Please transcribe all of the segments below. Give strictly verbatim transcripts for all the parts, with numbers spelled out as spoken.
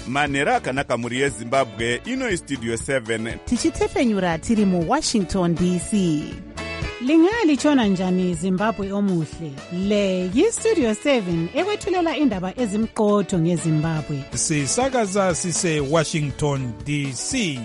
manhero akanaka mhuri yezimbabwe. Ino istudio seven tichitefenyura tiri muwashington D C. Lingalitshona njani Zimbabwe omuhle? Le yistudio seven ekwethulela indaba ezimqotho ngeZimbabwe. Sisakaza sise Washington D C.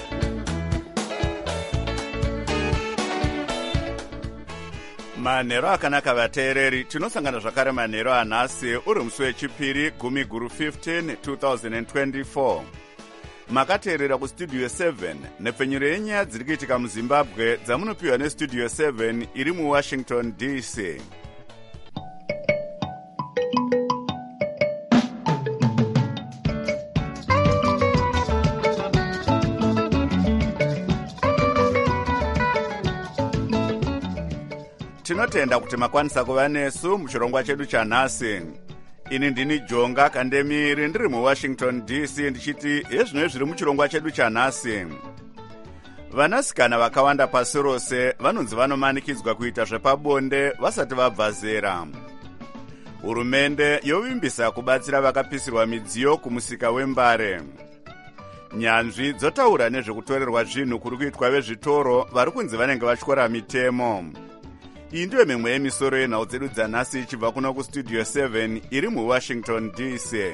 manhero akanaka vateereri, tinosangana zvakare manhero anhasi uri musi wechipiri gumi guru fifteen two thousand twenty-four. Makateerera kustudio seven nepfenyuro yenyaya dziri kuitika muzimbabwe dzamunopiwa nestudio seven iri muwashington D C. Tinotenda kuti makwanisa kuva nesu muchirongwa chedu chanhasi. Ini ndini Jonga Kandemiri ndiri muwashington D C ndichiti ezvino zviri muchirongwa chedu chanhasi. Vanasikana vakawanda pasi rose vanonzi vanomanikidzwa kuita zvepabonde vasati vabva zera. Hurumende yovimbisa kubatsira vakapisirwa midziyo kumusika wembare. Nyanzvi dzotaura nezvekutorerwa zvinhu kuri kuitwa vezvitoro vari kunzi vanenge vatyora mitemo. Iyi ndiyo mimwe yemisoro yenhau dzedu dzanhasi ichibva kuno kustudio seven iri muwashington D C.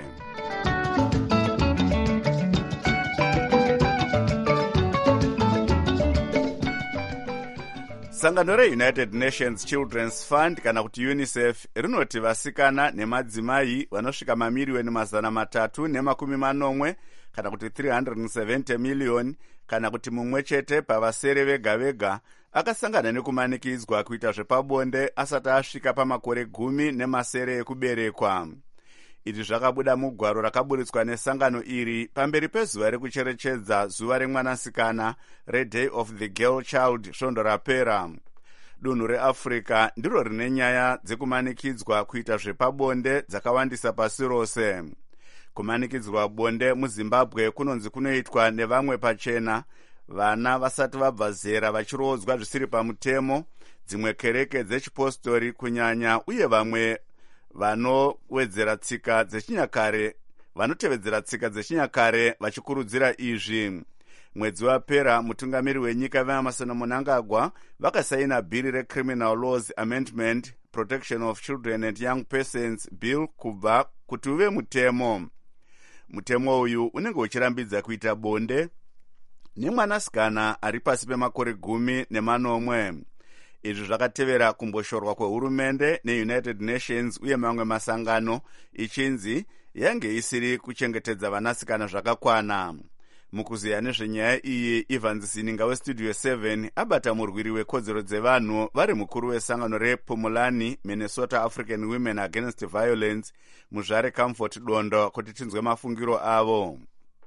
Sangano reUnited Nations Children's Fund kana kuti UNICEF rinoti vasikana nemadzimai vanosvika mamiriyoni mazana matatu nemakumi manomwe kana kuti three hundred seventy million kana kuti mumwe chete pavasere vega vega akasangana nekumanikidzwa kuita zvepabonde asati asvika pamakore gumi nemasere ekuberekwa. Izvi zvakabuda mugwaro rakaburitswa nesangano iri pamberi pezuva rekucherechedza zuva remwanasikana reDay of the Girl Child svondo rapera. Dunhu reAfrica ndiro rine nyaya dzekumanikidzwa kuita zvepabonde dzakawandisa pasi rose. Kumanikidzwa bonde muZimbabwe kunonzi kunoitwa nevamwe pachena, vana vasati vabva zera vachirodzwa zvisiri pamutemo, dzimwe kereke dzechipostori kunyanya uye vamwe vanowedzera tsika dzechinyakare vanotevedzera tsika dzechinyakare vachikurudzira izvi. Mwedzi wapera mutungamiri wenyika veAmazon Mnangagwa vakasaina bhiri reCriminal Laws Amendment Protection of Children and Young Persons Bill kubva kuti uve mutemo. Mutemo uyu unenge uchirambidza kuita bonde nemwanasikana ari pasi pemakore gumi nemanomwe. Izvi zvakatevera kumboshorwa kwehurumende neUnited Nations uye mamwe masangano ichinzi yange isiri kuchengetedza vanasikana zvakakwana. Mukuziya nezvenyaya iyi, Ivan Zininga westudio seven abata murwiri wekodzero dzevanhu vari mukuru wesangano rePumulani Minnesota African Women Against Violence muzvare Comfort Dondo kuti tinzwe mafungiro avo.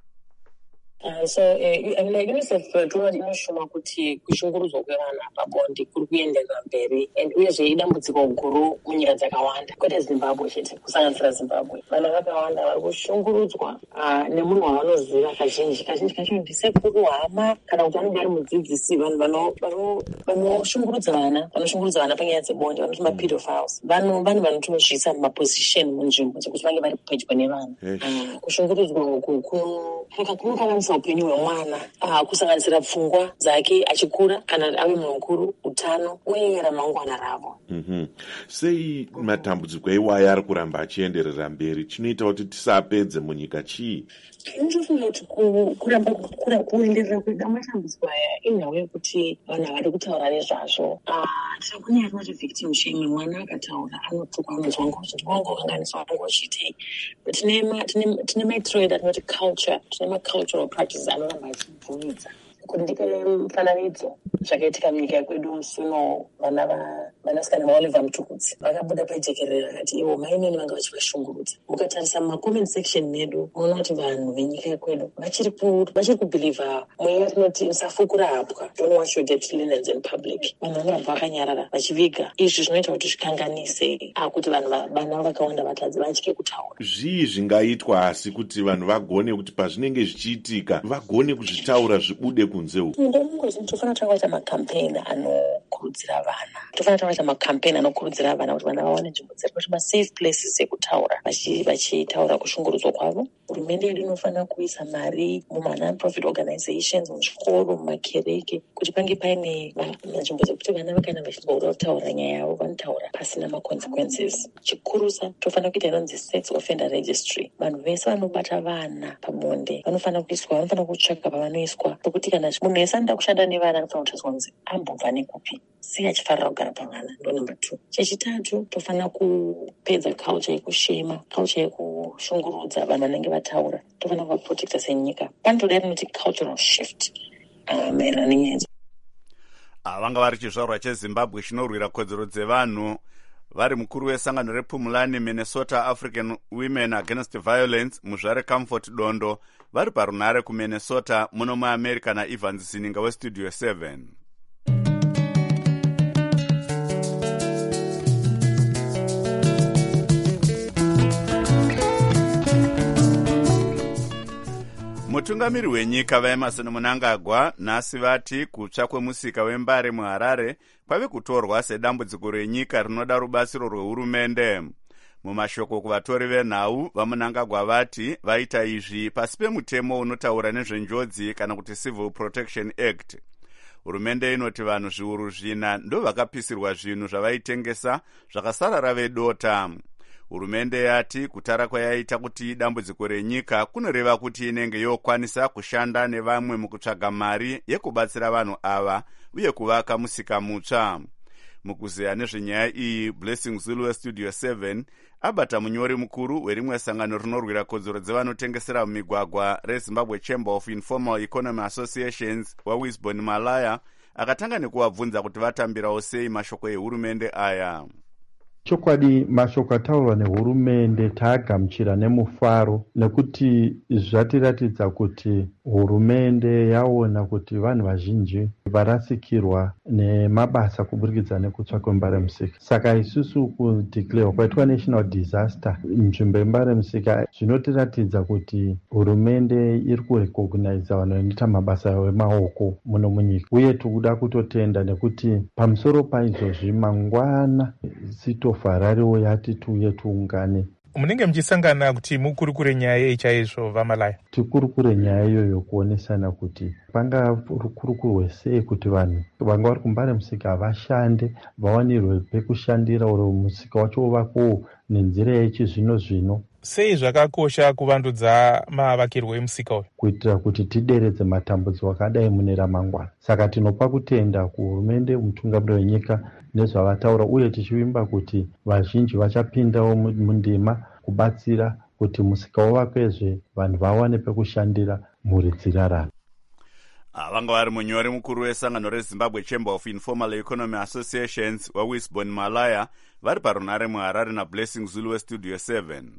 Uh, so uh, like UNICEF tinoona inoshuma kuti kushungurudzwa kwevana pabonde kuri kuenderera mberi and uyezve idambudziko guru munyika dzakawanda, kwete Zimbabwe chete, kusanganisira Zimbabwe. Vana vakawanda vari kushungurudzwa uh, nemunhu wavanoziva kazhinji kazhinji kacho ndisekuru, hama kana kuti vanenge vari mudzidzisi. Vanhu vanoshungurudza vana vanoshungurudza vana panyaya dzebonde vanoti mapedophiles, vanhu vanhu vanotozviisa mumaposition munzvimbo dzekuti vange vari pedyo nevana. uh, kushungurudzwa uku kunokanganisa upenyu hwemwana, uh, kusanganisira pfungwa dzake achikura kana ave munhu mukuru, utano uye ramangwana ravo. mm-hmm. Sei matambudziko iwaya ari kuramba achienderera mberi? Chinoita kuti tisapedze munyika chii? Ndinofunga kuti kuramba kuenderera kwega matambudziko aya inyaya yekuti vanhu havadi kutaura nezvazvo. Tinokunyaya tinoti victim shaming, mwana akataura anotukwa anonzwa ngozi ndingongokanganiswa ngochitei. But tine matrade atinoti culture, tine ma-cultural practices anoramba achibvumidza. Kundipe mufananidzo zvakaitika munyika yekwedu musuno, vana vanasikana vaOliver Mtukudzi vakabuda pajekerere vakati ivo mainini vanga vachivashungurudza. Mukatarisa mumacomment section medu munoona kuti vanhu venyika yekwedu vachiri kubhilivha mweya tinoti musafukura hapwa, don't wash your dirty linens in public. Vanhu vanobva vakanyarara vachiviga. Izvi zvinoita kuti zvikanganise kuti vanhu vana vakawanda vatadzi vatye kutaura. Zvii zvingaitwa asi kuti vanhu vagone kuti pazvinenge zvichiitika vagone kuzvitaura zvibude kunze uku? Ndomungozi tofanira kuita makampeni anokurudzira vana, tofanira vaita makampeni anokurudzira vana kuti vana vawane nzvimbo dziri kuti masafe places ekutaura vachitaura kushungurudzwa kwavo. Hurumende yedu inofanira kuisa mari muma non-profit organizations, muzvikoro, mumakereke, kuti pange paine nzvimbo dzekuti vana vakaenda vachida kutaura nyaya yavo vanotaura pasina maconsequences. Chikurusa tofanira kuita inonzi sex offender registry. Vanhu vese vanobata vana pabonde vanofanira kuiswa, vanofanira kutsvaka pavanoiswa, pekuti kana munhu wese anoda kushanda nevana anofanira kutaswa kunzi ambobva nekupi, sei achifarira kugara pavana. Ndo number two. Chechitatu, tofanira kupedza culture yekushema, culture yekushungurudza vanhu vanenge vataura. Tofanira kuvaprotecta senyika. Panotoda rinoti cultural shift maererano nenyaya. Vanga vari chizvarwa cheZimbabwe chinorwira kodzero dzevanhu vari mukuru wesangano rePumulani Minnesota African Women Against Violence muzvare Comfort Dondo vari parunhare kuMinnesota muno muAmerica naEvans Sininga weStudio seven. Mutungamiri wenyika vaEmerson Mnangagwa nhasi vati kutsva kwemusika wembare muHarare kwave kutorwa sedambudziko renyika rinoda rubatsiro rwehurumende. Mumashoko kuvatori venhau vaMnangagwa vati vaita izvi pasi pemutemo unotaura nezvenjodzi kana kuti Civil Protection Act. Hurumende inoti vanhu zviuru zvina ndo vakapisirwa zvinhu zvavaitengesa zvakasarara vedota. Hurumende yati kutara kwayaita kuti dambudziko renyika kunoreva kuti inenge yokwanisa kushanda nevamwe mukutsvaga mari yekubatsira vanhu ava uye kuvaka musika mutsva. Mukuzeya nezvenyaya iyi, Blessing Zulu weStudio seven abata munyori mukuru werimwe sangano rinorwira kodzero dzevanotengesera mumigwagwa reZimbabwe Chamber of Informal Economy Associations waWisbon Malaya akatanga nekuvabvunza kuti vatambirawo sei mashoko ehurumende aya. Chokwadi mashoko ataurwa nehurumende taagamuchira nemufaro nekuti zvatiratidza kuti hurumende yaona kuti vanhu vazhinji varasikirwa nemabasa kuburikidza nekutsva kwembare musika. Saka isusu kudeclare kwaitwa national disaster nzvimbo yembare musika zvinotiratidza kuti hurumende iri kurecognize vanhu vanoita mabasa emaoko muno munyika, uye tikuda kutotenda nekuti pamusoro paizvozvi mangwana sitofarariwo yati tuye tuungane. Munenge mchisangana kuti mukurukure nyaya yei chaizvo vaMalaya? Tikurukure nyaya iyoyo kuonesana kuti panga rukurukurwe sei kuti vanhu vanga vari kumbare musika vashande, vawanirwe pekushandira, uro musika wacho uvakowo nenzira yechizvino zvino. Sei zvakakosha kuvandudza mavakirwo emusika uyu? Kuitira kuti tideredze matambudziko akadai mune ramangwana. Saka tinopa kutenda kuhurumende, mutungamiri wenyika nezvavataura, uye tichivimba kuti vazhinji vachapindawo mundima kubatsira kuti musika uvakwezve, vanhu vawane pekushandira, mhuri dzirarama. Vanga vari munyori mukuru wesangano reZimbabwe Chamber of Informal Economy Associations waWisbon Malaya vari parunhare muHarare naBlessing Zulu weStudio seven.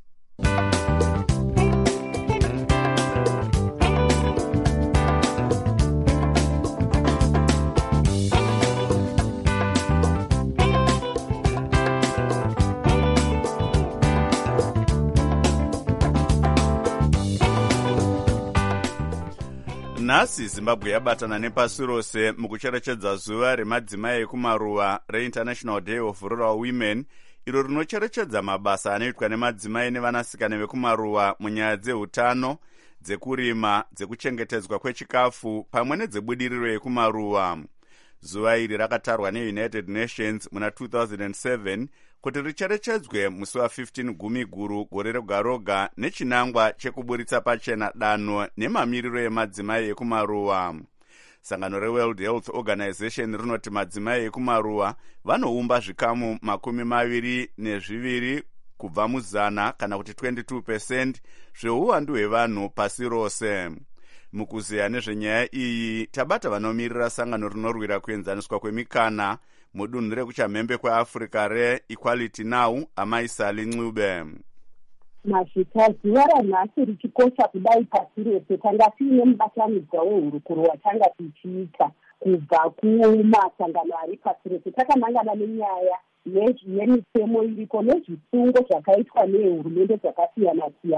Nhasi Zimbabwe yabatana nepasi rose mukucherechedza zuva remadzimai ekumaruwa reInternational Day of Rural Women, iro rinocherechedza mabasa anoitwa nemadzimai nevanasikana vekumaruwa munyaya dzeutano, dzekurima, dzekuchengetedzwa kwechikafu pamwe nedzebudiriro yekumaruwa. Zuva iri rakatarwa neUnited Nations muna two thousand seven kuti richerechedzwe musi wa15 gumi guru gore roga roga nechinangwa chekuburitsa pachena danho nemamiriro emadzimai ekumaruwa. Sangano reWorld Health Organization rinoti madzimai ekumaruwa vanoumba zvikamu makumi maviri nezviviri kubva muzana kana kuti twenty-two percent zveuwandu hwevanhu pasi rose. Mukuzeya nezvenyaya iyi tabata vanomirira sangano rinorwira kuenzaniswa kwemikana mudunhu rekuchamhembe kweAfrica reEquality Now, Amaisali Ncube. Mazita zuva ranhasi richikosha kudai pasi rese, tanga tiine mubatanidzwa wehurukuro watanga tichiita kubva kumasangano ari pasi rese, takanangana nenyaya yemitemo iripo nezvisungo zvakaitwa nehurumende dzakasiyana siyana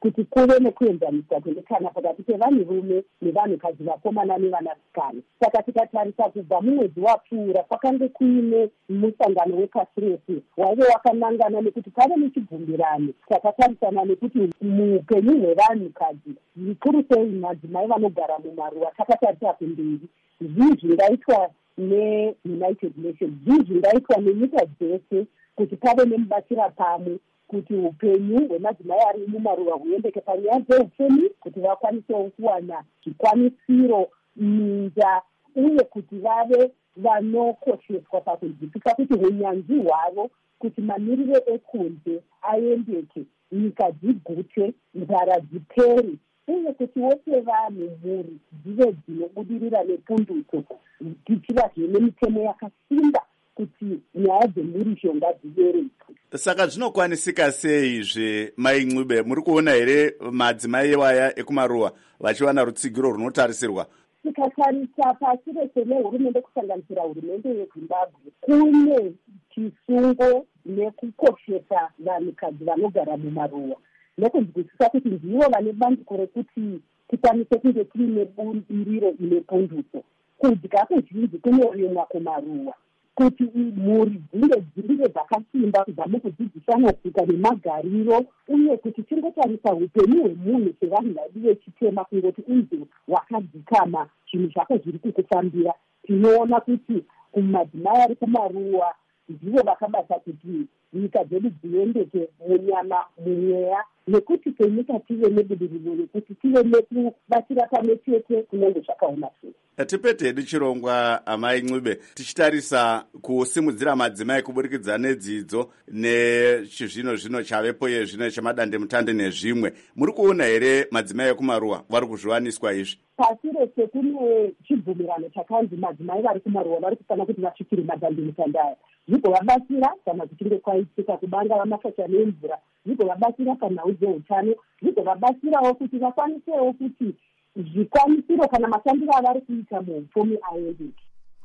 kuti kuve nekuenzaniswa kwemikana pakati pevanhurume nevanhukadzi, vakomana nevanasikana. Saka tikatarisa kubva mumwedzi wapfuura kwakange kuine musangano wepasi rese waive wakanangana nekuti pave nechibvumirano takatarisana nekuti muupenyu hwevanhukadzi zvikuru sei madzimai vanogara mumaruwa takatarisa kumberi zvii zvingaitwa neunited nations, zvii zvingaitwa nenyika dzese kuti pave nemubatira pamwe kuti upenyu hwemadzimai ari mumaruwa huendeke panyaya dzeupfumi, kuti vakwanisewo kuwana zvikwanisiro, minda, uye kuti vave vanokosheswa pakunzwisisa kuti unyanzvi hwavo kuti mamiriro ekunze aendeke, nyika dzigute, nzara dzipere, uye kuti wose vanhu mhuri dzive dzinobudirira nepundutso, tichivazve nemitemo yakasimba kuti nyaya dzemhuri shonga dzibereke. Saka zvinokwanisika seizve mai Ncube, muri kuona here madzimai waya ekumaruwa vachiwana rutsigiro runotarisirwa? Tikatarisa pasi rese nehurumende kusanganisira hurumende yeZimbabwe kune chisungo nekukoshesa vanhukadzi vanogara mumaruwa, nekunzwisisa kuti ndivo vane bandiko rekuti tikwanise kunge tiine bumbiriro ine pundutso. Kudya kuzhinji kunorimwa kumaruwa, kuti mhuri dzinge dzirive dzakasimba kubva mukudzidzisana tsika nemagariro, uye kuti tingotarisa upenyu hwemunhu sevanhu vadi vechitema kungoti uzi wakadzikama zvinhu zvako zviri kukufambira. Tinoona kuti madzimai ari kumaruwa ndivo vakabata kuti nyika dzedu dziendeke munyama, mumweya, nekuti kenyika tive nebudiriro rekuti tive nekubatira pamwe chete kunenge zvakaoma sei. Tipete hedu chirongwa amai Ncube, tichitarisa kusimudzira madzimai kuburikidza nedzidzo nechizvino zvino chavepo yezvino chamadande mutande nezvimwe, muri kuona here madzimai ekumaruwa vari kuzviwaniswa izvi? Pasi rese kune chibvumirano chakanzi madzimai vari kumaruwa vari kufanira kuti vasvikire madande mutande aya, zvigovabatsira kana kuchinge kwaitika kubanga vamashacha nemvura, zvigovabatsira panhau dzeutano, zvigovabatsirawo kuti vakwanisewo kuti zvikwanisiro kana mashandiro avari kuita muupfumi aendeke.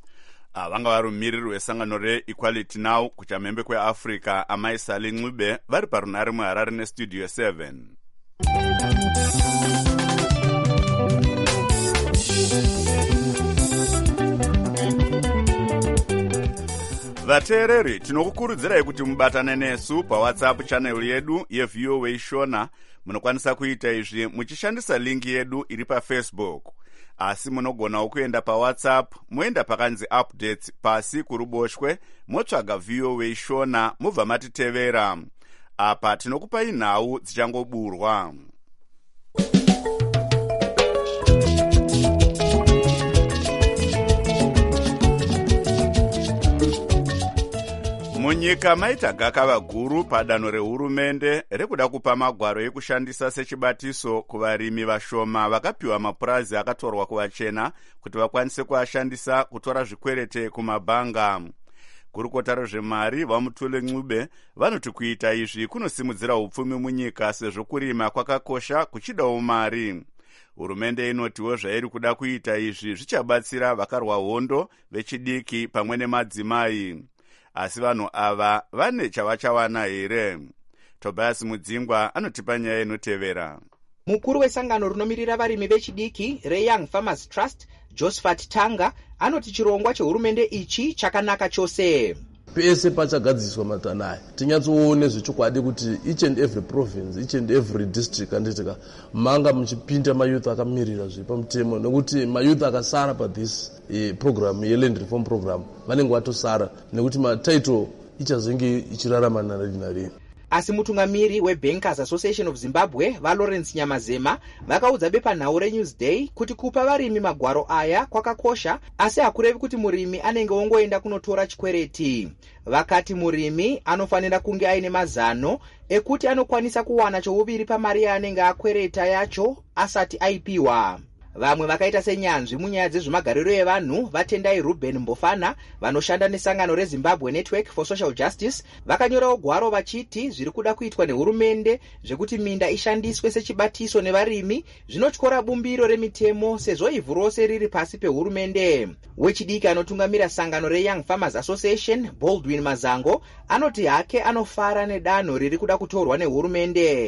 Ah, vanga vari mumiriri wesangano reEquality Now kuchamhembe kweAfrica amai Sally Ncube vari parunhare muHarare nestudio seven. Vateereri, tinokukurudzirai kuti mubatane nesu paWhatsApp channel yedu yeV O A Shona. Munokwanisa kuita izvi muchishandisa linki yedu iri paFacebook. Asi munogonawo kuenda paWhatsApp, moenda pakanzi updates pasi kuruboshwe, motsvaga V O A Shona, mubva matitevera. Apa tinokupai nhau dzichangoburwa. Munyika maita gakava guru padanho rehurumende rekuda kupa magwaro ekushandisa sechibatiso kuvarimi vashoma vakapiwa mapurazi akatorwa kuvachena kuti vakwanise kuashandisa kutora zvikwerete kumabhanga. Gurukota rezvemari vaMutule Ncube vanoti kuita izvi kunosimudzira upfumi munyika sezvo kurima kwakakosha kuchidawo mari. Hurumende inotiwo zvairi kuda kuita izvi zvichabatsira vakarwa hondo vechidiki pamwe nemadzimai. Asi vanhu ava vane chavachawana here? Tobias Mudzingwa anotipa nyaya inotevera. Mukuru wesangano runomirira varimi vechidiki reYoung Farmers Trust, Josephat Tanga, anoti chirongwa chehurumende ichi chakanaka chose. Pese pachagadziswa matanaya tinyatsoone zvechokwadi kuti each and every province, each and every district kanditika manga muchipinda mayouth akamirira zvepamutemo, nekuti mayouth akasara pa this eh, program yeland reform program vanenge vatosara nekuti matitle ichazenge ichirarama narinari. Asi mutungamiri weBankers Association of Zimbabwe vaLawrence Nyamazema vakaudza bepanhau reNewsday kuti kupa varimi magwaro aya kwakakosha, asi hakurevi kuti murimi anenge ongoenda kunotora chikwereti. Vakati murimi anofanira kunge aine mazano ekuti anokwanisa kuwana chouviri pamari yaanenge akwereta yacho asati aipiwa. Vamwe vakaita senyanzvi munyaya dzezvemagariro evanhu vatendai Ruben Mbofana vanoshanda nesangano reZimbabwe Network for Social Justice vakanyorawo gwaro vachiti zviri kuda kuitwa nehurumende zvekuti minda ishandiswe sechibatiso nevarimi zvinotyora bumbiro remitemo sezvo ivhu rose riri pasi pehurumende. Wechidiki anotungamira sangano reYoung Farmers Association Baldwin Mazango anoti hake anofara nedanho riri kuda kutorwa nehurumende.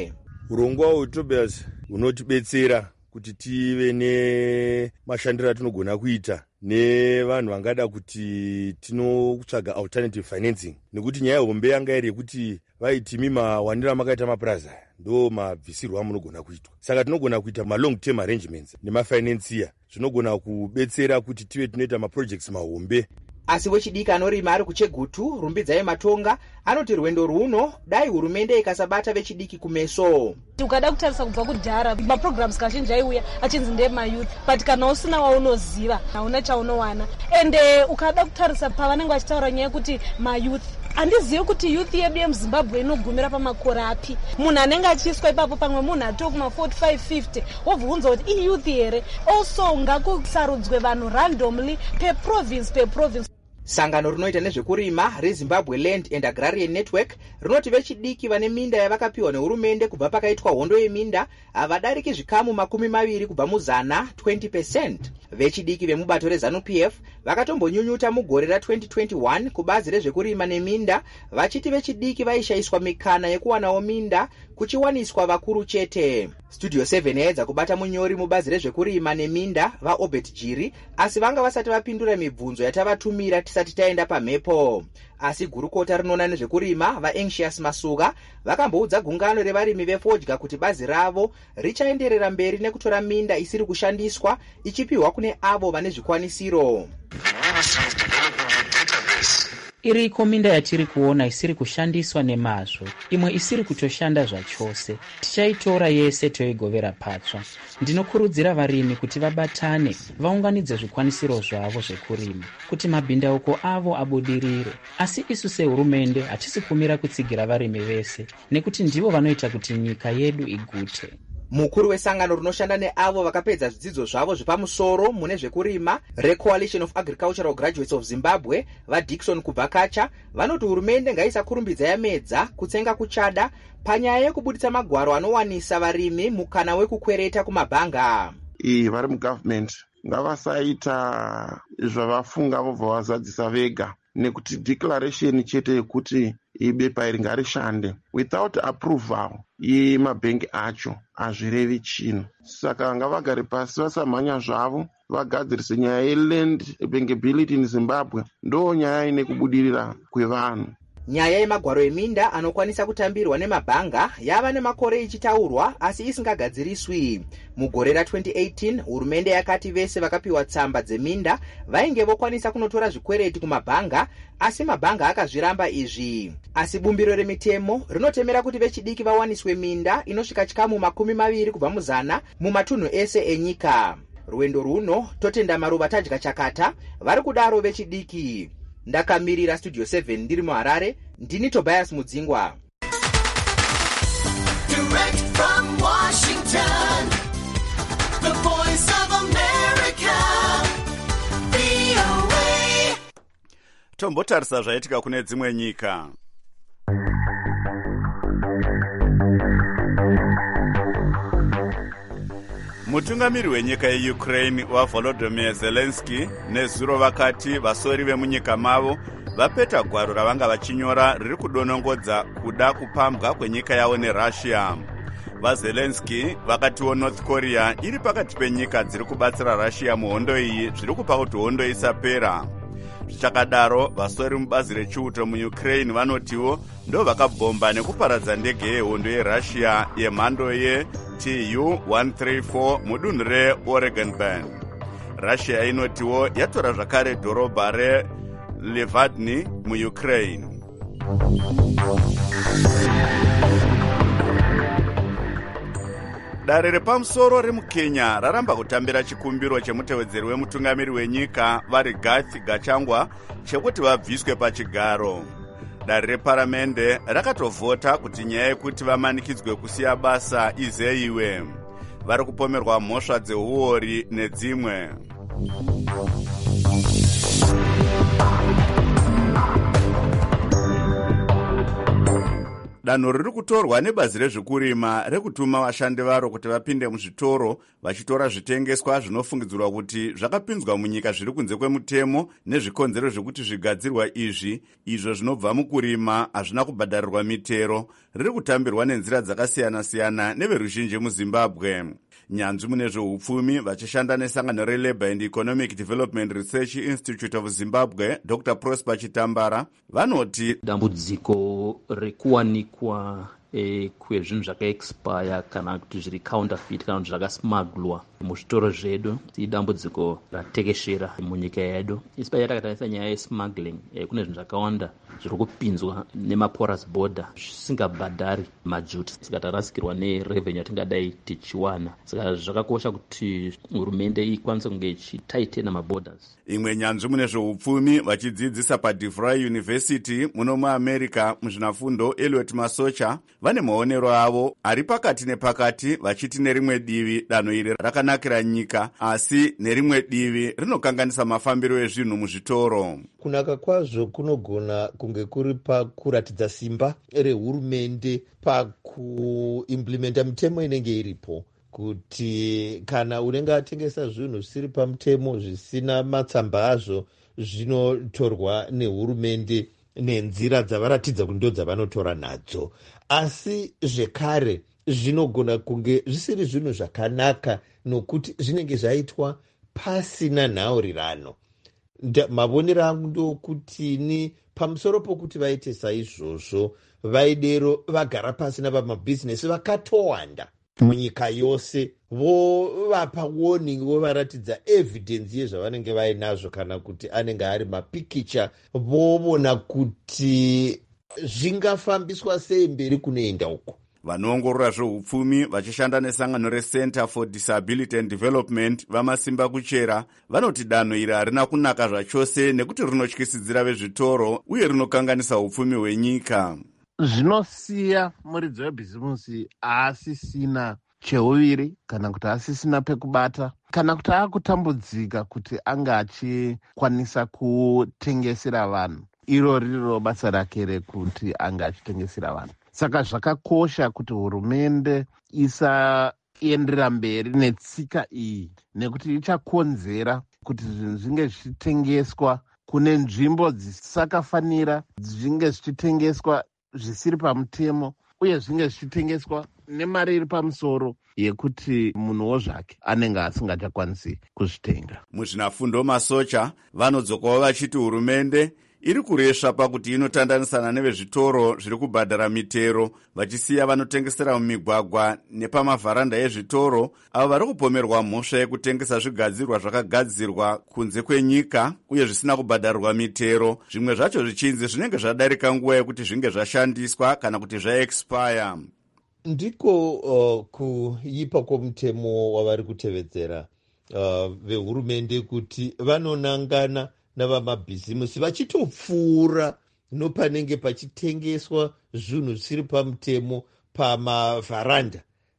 urongwa hwetobias hunotibetsera kuti tive nemashandiro atinogona kuita nevanhu vangada kuti tinotsvaga alternative financing, nekuti nyaya hombe yanga iri yekuti vaitimi mawanira makaita mapuraza ndo mabvisirwo amunogona kuitwa. Saka tinogona kuita malong term arrangements nemafinancier zvinogona kubetsera kuti tive tinoita maprojects mahombe. Asi wechidiki anorima ari kuChegutu, Rumbidzai Matonga, anoti rwendo runo dai hurumende ikasabata vechidiki kumeso. Ukada kutarisa kubva kudhara maprograms kazhinji aiuya achinzi ndemayouth, but kana usina waunoziva hauna chaunowana. Ende ukada kutarisa pavanenge vachitaura nyaya yekuti mayouth, handizivi kuti youth yedu yemuZimbabwe inogumira pamakore api. Munhu anenge achiiswa ipapo pamwe munhu atoo kuma forty-five fifty wobvunza kuti i youth here. Also ngakusarudzwe vanhu randomly per province per province. Sangano rinoita nezvekurima reZimbabwe Land and Agrarian Network rinoti vechidiki vane minda yavakapiwa nehurumende kubva pakaitwa hondo yeminda havadariki zvikamu makumi maviri kubva muzana twenty percent. Vechidiki vemubato reZanu-P F vakatombonyunyuta mugore ra-twenty twenty-one kubazi rezvekurima neminda vachiti vechidiki vaishayiswa mikana yekuwanawo minda kuchiwaniswa vakuru chete. Studio seven yaedza kubata munyori mubazi rezvekurima neminda vaObert Jiri, asi vanga vasati vapindura mibvunzo yatavatumira tisati taenda pamhepo. Asi gurukota rinoona nezvekurima vaAnxious Masuga vakamboudza gungano revarimi vefodya kuti bazi ravo richaenderera mberi nekutora minda isiri kushandiswa ichipiwa kune avo vane zvikwanisiro. Iriko minda yatiri kuona isiri kushandiswa nemazvo, imwe isiri kutoshanda zvachose. Tichaitora yese toigovera patsva. Ndinokurudzira varimi kuti vabatane, vaunganidze zvikwanisiro zvavo zvekurima, kuti mabhindauko avo abudirire. Asi isu sehurumende hatisi kumira kutsigira varimi vese, nekuti ndivo vanoita kuti nyika yedu igute. Mukuru wesangano rinoshanda neavo vakapedza zvidzidzo zvavo zvepamusoro mune zvekurima reCoalition of Agricultural Graduates of Zimbabwe vaDickson Kubvakacha vanoti hurumende ngaisakurumbidza yamedza kutsenga kuchada panyaya yekubuditsa magwaro anowanisa varimi mukana wekukwereta kumabhanga. Iyi vari mugovernment ngavasaita zvavafunga vobva vazadzisa vega, nekuti declaration chete yekuti ibepa iri ngarishande without approval yemabhengi acho hazvirevi chinhu. Saka ngavagare pasi vasamhanya zvavo vagadzirise nyaya yeland bankability in Zimbabwe, ndo nyaya ine kubudirira kwevanhu. Nyaya yemagwaro eminda anokwanisa kutambirwa nemabhanga yava nemakore ichitaurwa asi isingagadziriswi. Mugore ra-twenty eighteen hurumende yakati vese vakapiwa tsamba dzeminda vainge vokwanisa kunotora zvikwereti kumabhanga, asi mabhanga akazviramba izvi. Asi bumbiro remitemo rinotemera kuti vechidiki vawaniswe minda inosvika chikamu makumi maviri kubva muzana mumatunhu ese enyika. Rwendo runo totenda maruva tadya chakata vari kudaro vechidiki. Ndakamirira Studio seven ndiri muHarare, ndini Tobias Mudzingwa. Direct from Washington, the voice of America, V O A. Tombotarisa zvaitika kune dzimwe nyika. Mutungamiri wenyika yeUkraine waVolodymyr Zelensky nezuro vakati vasori vemunyika mavo vapeta gwaro ravanga vachinyora riri kudonongodza kuda kupambwa kwenyika yavo neRussia. VaZelensky vakatiwo North Korea iri pakati penyika dziri kubatsira Russia muhondo iyi zviri kupa kuti hondo isapera. Zvichakadaro vasori mubazi rechiuto muUkraine vanotiwo ndo vakabhomba nekuparadza ndege yehondo yeRussia yemhando ye T U one thirty-four mudunhu reOregonburg. Russia inotiwo yatora zvakare dhorobha reLevadny muUkraine. Dare repamusoro remuKenya raramba kutambira chikumbiro chemutevedzeri wemutungamiri wenyika vari Gathi Gachagua chekuti vabviswe pachigaro. Dare reparamende rakatovhota kuti nyaya yekuti vamanikidzwe kusiya basa izeyiwe. Vari kupomerwa mhosva dzeuori nedzimwe. danho riri kutorwa nebazi rezvekurima rekutuma vashandi varo kuti vapinde muzvitoro vachitora zvitengeswa zvinofungidzirwa kuti zvakapinzwa munyika zviri kunze kwemutemo nezvikonzero zvekuti zvigadzirwa izvi izvo zvinobva mukurima hazvina kubhadharirwa mitero riri kutambirwa nenzira dzakasiyana-siyana neveruzhinji muzimbabwe. Nyanzvi mune zveupfumi vachishanda nesangano reLabour and Economic Development Research Institute of Zimbabwe Doctor Prosper Chitambara vanoti dambudziko rekuwanikwa e, kwezvinhu zvakaexpire kana kuti zviri counterfeit kana kuti zvakasmaglwa muzvitoro zvedu idambudziko ratekeshera munyika yedu. Especially takatarisa nyaya yesmuggling e, kune zvinhu zvakawanda zviri kupinzwa nemaporous border zvisingabhadhari majuti saka tarasikirwa nerevenue yatingadai tichiwana. Saka zvakakosha kuti hurumende ikwanise kunge ichitaitena maborders. Imwe nyanzvi mune zveupfumi vachidzidzisa paDeVry University muno muAmerica muzvinafundo Elliot Masocha vane maonero avo ari pakati nepakati vachiti nerimwe divi danho iri rakanakira nyika asi nerimwe divi rinokanganisa mafambiro ezvinhu muzvitoro. Kunaka kwazvo kunogona kunge kuri pakuratidza simba rehurumende pakuimplementa mitemo inenge iripo kuti kana unenge atengesa zvinhu zvisiri pamutemo zvisina matsamba azvo zvinotorwa nehurumende nenzira dzavaratidza kuti ndo dzavanotora nadzo. Asi zvekare zvinogona kunge zvisiri zvinhu zvakanaka nokuti zvinenge zvaitwa pasina nhaurirano. Mavonero angu ndokuti ni pamusoro pokuti vaite saizvozvo vaidero vagara pasi navamabhizinesi vakatowanda munyika yose vovapa warning vovaratidza evidence yezvavanenge vainazvo kana kuti anenge ari mapikicha vovona kuti zvingafambiswa sei mberi kunoenda uko. Vanoongorora zveupfumi vachishanda nesangano reCenter for Disability and Development vamasimba kuchera vanoti danho iri harina kunaka zvachose nekuti rinotyisidzira vezvitoro uye rinokanganisa upfumi hwenyika. Zvinosiya muridzi webhizimusi asisina cheuviri kana kuti asisina pekubata kana kuti akutambudzika kuti anga achikwanisa kutengesera vanhu. Iro riro basa rake rekuti anga achitengesera vanhu. Saka zvakakosha kuti hurumende isaendera mberi netsika iyi nekuti ichakonzera kuti zvinhu zvinge zvichitengeswa kune nzvimbo dzisisakafanira, zvinge zvichitengeswa zvisiri pamutemo uye zvinge zvichitengeswa nemari iri pamusoro yekuti munhuwo zvake anenge asingachakwanisi kuzvitenga. Muzvinafundo Masocha vanodzokawo vachiti hurumende iri kuresva pakuti inotandanisana nevezvitoro zviri kubhadhara mitero vachisiya vanotengesera mumigwagwa nepamavharanda ezvitoro avo vari kupomerwa mhosva yekutengesa zvigadzirwa zvakagadzirwa kunze kwenyika uye zvisina kubhadharwa mitero, zvimwe zvacho zvichinzi zvinenge zvadarika nguva yekuti zvinge zvashandiswa kana kuti zvaexpire. Ndiko uh, kuipa kwomutemo wavari kutevedzera uh, vehurumende kuti vanonangana navamabhizimusi vachitopfuura nopanenge pachitengeswa zvinhu zvisiri pamutemo pamavharanda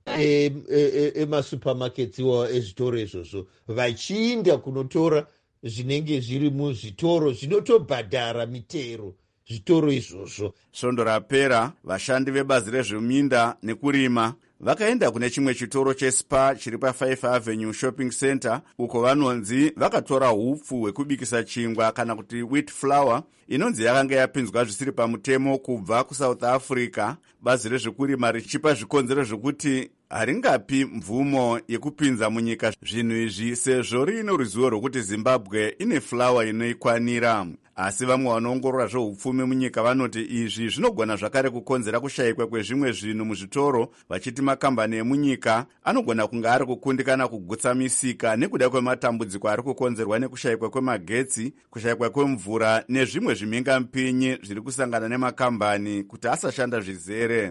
emasupamaketsi e, e, ezvitoro izvozvo vachiinda kunotora zvinenge zviri muzvitoro zvinotobhadhara mitero zvitoro izvozvo. Svondo rapera vashandi vebazi rezveminda nekurima vakaenda kune chimwe chitoro cheSpa chiri paFive Avenue Shopping Center uko vanonzi vakatora hupfu hwekubikisa chingwa kana kuti wheat flour inonzi yakanga yapinzwa zvisiri pamutemo kubva kuSouth Africa. Bazi rezvekurima richipa zvikonzero zvokuti haringapi mvumo yekupinza munyika zvinhu izvi sezvo riine ruzivo rwokuti Zimbabwe ine flour inoikwanira. Asi vamwe vanoongorora zveupfumi munyika vanoti izvi zvinogona zvakare kukonzera kushayikwa kwezvimwe zvinhu muzvitoro vachiti makambani emunyika anogona kunge ari kukundikana kugutsa misika nekuda kwematambudziko ari kukonzerwa nekushayikwa kwemagetsi, kushayikwa kwemvura nezvimwe zvimhingampinyi zviri kusangana nemakambani kuti asashanda zvizere.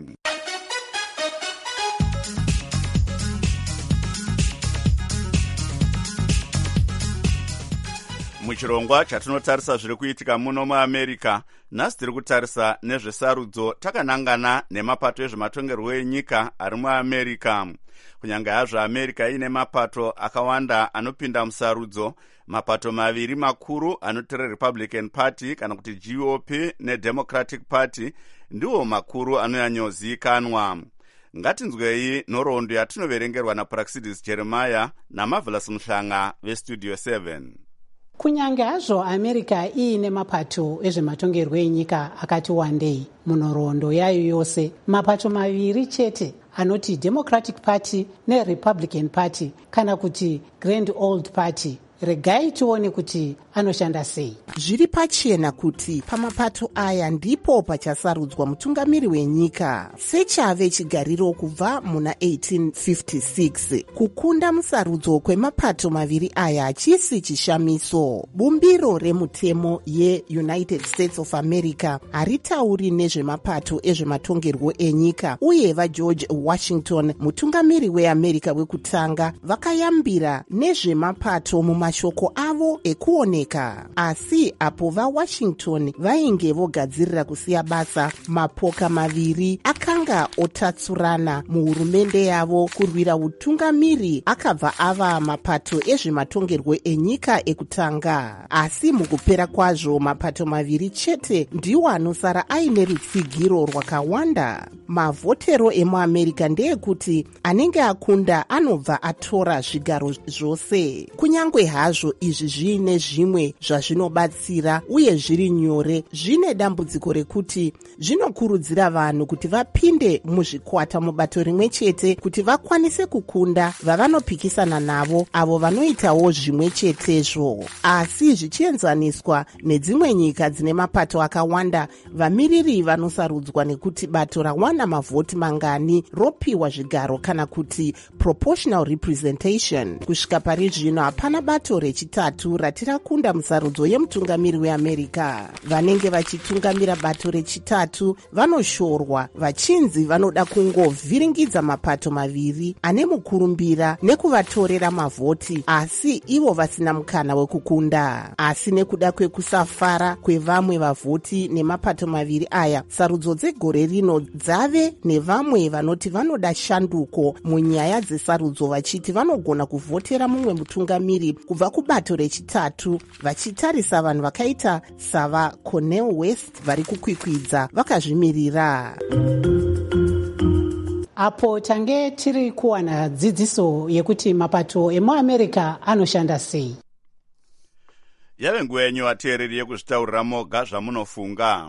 Muchirongwa chatinotarisa zviri kuitika muno muAmerica, nhasi tiri kutarisa nezvesarudzo takanangana nemapato ezvematongerwo enyika ari muAmerica. Kunyange hazvo America ine mapato akawanda anopinda musarudzo, mapato maviri makuru anoti Republican Party kana kuti G O P neDemocratic Party ndiwo makuru anonyanyozikanwa. Ngatinzwei nhoroondo yatinoverengerwa naPraxidis Jeremiah naMarvelous Mhlanga veStudio seven. Kunyange hazvo America iine mapato ezvematongerwo enyika akati wandei munhoroondo yayo yose, mapato maviri chete anoti Democratic Party neRepublican Party kana kuti Grand Old Party, regai tione kuti anoshanda sei. Zviri pachena kuti pamapato aya ndipo pachasarudzwa mutungamiri wenyika sechave chigariro kubva muna eighteen fifty-six. Kukunda musarudzo kwemapato maviri aya chisi chishamiso. Bumbiro remutemo yeUnited States of America haritauri nezvemapato ezvematongerwo enyika, uye vaGeorge Washington, mutungamiri weAmerica wekutanga, vakayambira nezvemapato mumashoko avo ekuoneka. Asi apo vaWashington vainge vogadzirira kusiya basa, mapoka maviri akanga otatsurana muhurumende yavo kurwira utungamiri akabva ava mapato ezvematongerwo enyika ekutanga. Asi mukupera kwazvo mapato maviri chete ndiwo anosara aine rutsigiro rwakawanda. Mavhotero emuAmerica ndeyekuti anenge akunda anobva atora zvigaro zvose. Kunyangwe hazvo izvi zviine zvimwe zvazvinobatsira uye zviri nyore, zvine dambudziko rekuti zvinokurudzira vanhu kuti vapinde muzvikwata mubato rimwe chete kuti vakwanise kukunda vavanopikisana navo avo vanoitawo zvimwe chetezvo. Asi zvichienzaniswa nedzimwe nyika dzine mapato akawanda, vamiriri vanosarudzwa nekuti bato rawana mavhoti mangani ropiwa zvigaro kana kuti proportional representation. Kusvika pari zvino hapana bato rechitatu ratirakunda musarudzo yemutungamiri weAmerica. Vanenge vachitungamira bato rechitatu vanoshorwa vachinzi vanoda kungovhiringidza mapato maviri ane mukurumbira nekuvatorera mavhoti, asi ivo vasina mukana wekukunda. Asi nekuda kwekusafara kwevamwe vavhoti nemapato maviri aya, sarudzo dzegore rino dzave nevamwe vanoti vanoda shanduko munyaya dzesarudzo, vachiti vanogona kuvhotera mumwe mutungamiri kubva kubato rechitatu, vachitarisa vanhu vakaita sava Cornel West vari kukwikwidza vakazvimirira. Apo tange tiri kuwana dzidziso yekuti mapato emuAmerica anoshanda sei. Yave nguva yenyu vateereri yekuzvitaurira moga zvamunofunga.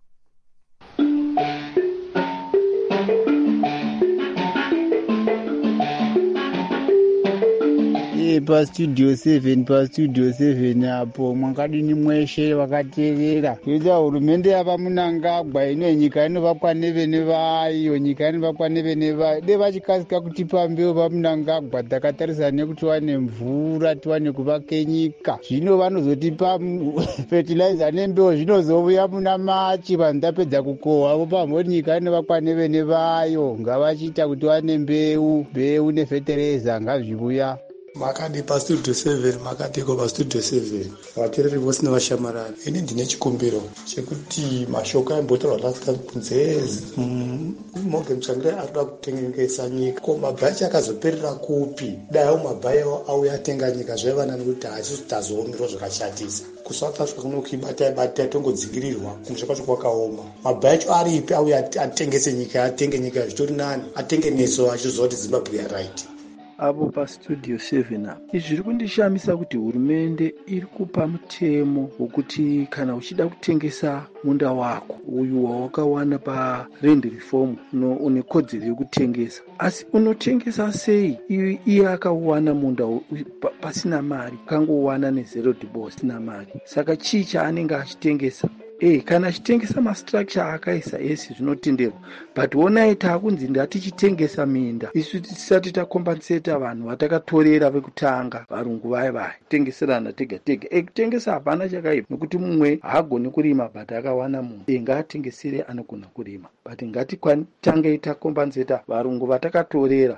pastudio seven pastudio seven apo mwakadini mweshe vakateerera. Yoita hurumende yava Mnangagwa ino nyika inovakwa nevene vayo, nyika inovakwa nevene vayo. De vachikasika kutipa mbeu vaMnangagwa takatarisa nekuti wane mvura, tiwane kuvaka nyika. Zvino vanozotipa fertilizer nembeu zvinozouya muna Machi vanhu tapedza kukohwa vopamhoti nyika inovakwa nevene vayo. Ngavachiita kuti wane mbeu, mbeu nefertilizer ngazvibuya. Makadi pastudio seven makatiko pastudio seven vateereri vose nevashamarari. Ini ndine chikumbiro chekuti mashoko aimbotaurwa last time kunze Morgan Tsvangirai arikuda kutengesa nyika. Ko mabhachi akazoperera kupi? Dai mabhachi auya atenga nyika zvaiva nani kuti haisi tazoomero zvakashatisa. kuSouth Africa kunokuibata ibata tongodzingirirwa kumusha kwacho kwakaoma. Mabhachi aripi auya atengese nyika, atenge nyika zvitori nani, atenge neso achizoti Zimbabwe ya right. Abo pastudio seven izvi zviri kundishamisa kuti hurumende iri kupa mutemo wokuti kana uchida kutengesa munda wako uyu wawakawana parend reform no une kodzero yekutengesa, asi unotengesa sei iye akawana munda pasina mari, kangowana nezero deposit pasina mari? Saka chii chaanenge achitengesa? Eh, kana achitengesa mastructure akaisa esi zvinotenderwa, but onai takunzi ndatichitengesa minda isu tisati takombenseta vanhu vatakatorera vekutanga varungu vaya vaya tengeserana tega tega. Eh, kutengesa hapana chakaipa nokuti mumwe haagoni kurima but akawana munhu. Eh, ngaatengesere anogona kurima, but ngatitange takombenseta varungu vatakatorera.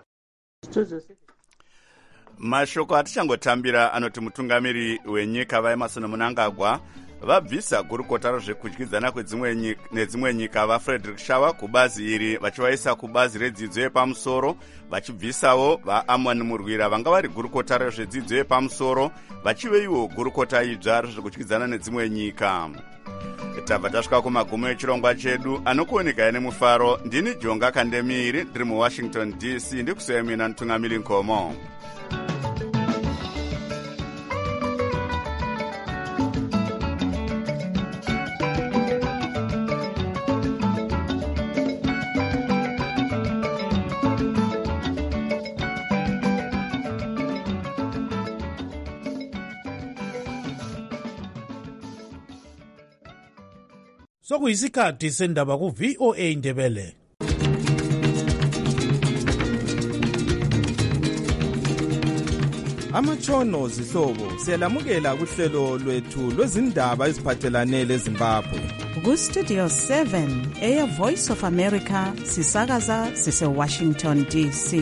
Mashoko atichangotambira anoti mutungamiri wenyika vaEmmerson Mnangagwa vabvisa gurukota rezvekudyidzana nedzimwe nyika vaFrederick Shaw kubazi iri vachivaisa kubazi redzidzo yepamusoro, vachibvisawo vaAmon Murwira vanga vari gurukota rezvedzidzo yepamusoro vachiveiwo gurukota idzva rezvekudyidzana nedzimwe nyika. Tabva tasvika kumagumo echirongwa chedu anokuoneka nemufaro. Ndini Jonga Kandemiri ndiri muWashington D C ndikusiyemina Ntungamiri Nkomo. Sokuyisikhathi sendaba ku V O A Ndebele. Amatshono zihlobo siyalamukela kuhlelo lwethu lwezindaba eziphathelane leZimbabwe. Ku Studio seven Air Voice of America sisakaza sise Washington D C.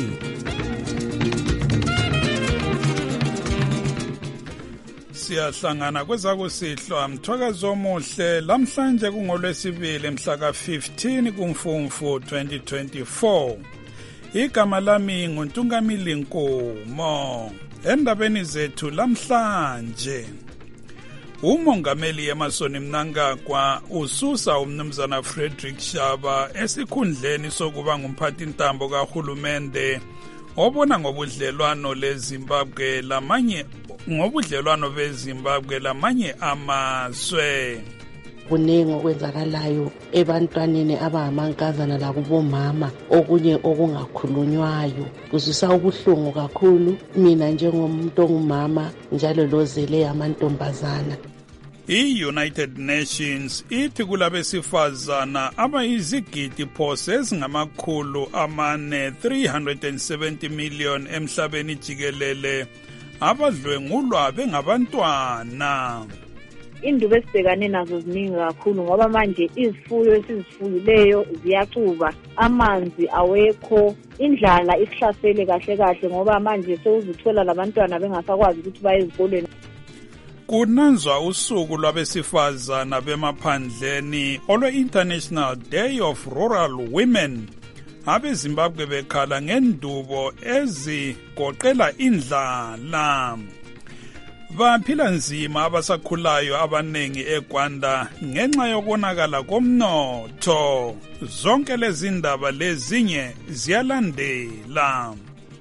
Siyahlangana kwezakusihlwa mthwakazo omuhle lamhlanje kungolwesibili mhla ka fifteen kuMfumfu twenty twenty-four. Igama lami nguNtungamili Nkomo. Endabeni zethu lamhlanje, umongameli Emmerson Mnangagwa ususa umnumzana Frederick Shaw esikhundleni sokuba ngumphathintambo kahulumende obona ngobudlelwano leZimbabwe lamanye ngobudlelwano beZimbabwe lamanye amazwe. Kuningi okwenzakalayo ebantwaneni abangamankazana lakubomama, okunye okungakhulunywayo kuzwisa ubuhlungu kakhulu mina njengomuntu ongumama njalo lozele amantombazana. I-United Nations ithi kulabesifazana abayizigidi phose ezingamakhulu amane three hundred seventy million emhlabeni jikelele abadlwengulwa bengabantwana. Indubo esibhekane nazo ziningi kakhulu ngoba manje izifuyo esizifuyileyo ziyacuba, amanzi awekho, indlala isihlasele kahle kahle ngoba manje sewuzithola labantwana bengasakwazi ukuthi baye ezikoleni. Kunanzwa usuku lwabesifazana bemaphandleni olwe-International Day of Rural Women. AbeZimbabwe bekhala ngendubo ezigoqela indlala. Baphila nzima abasakhulayo abanengi eGwanda ngenxa yokonakala komnotho. Zonke lezi ndaba lezinye ziyalandela.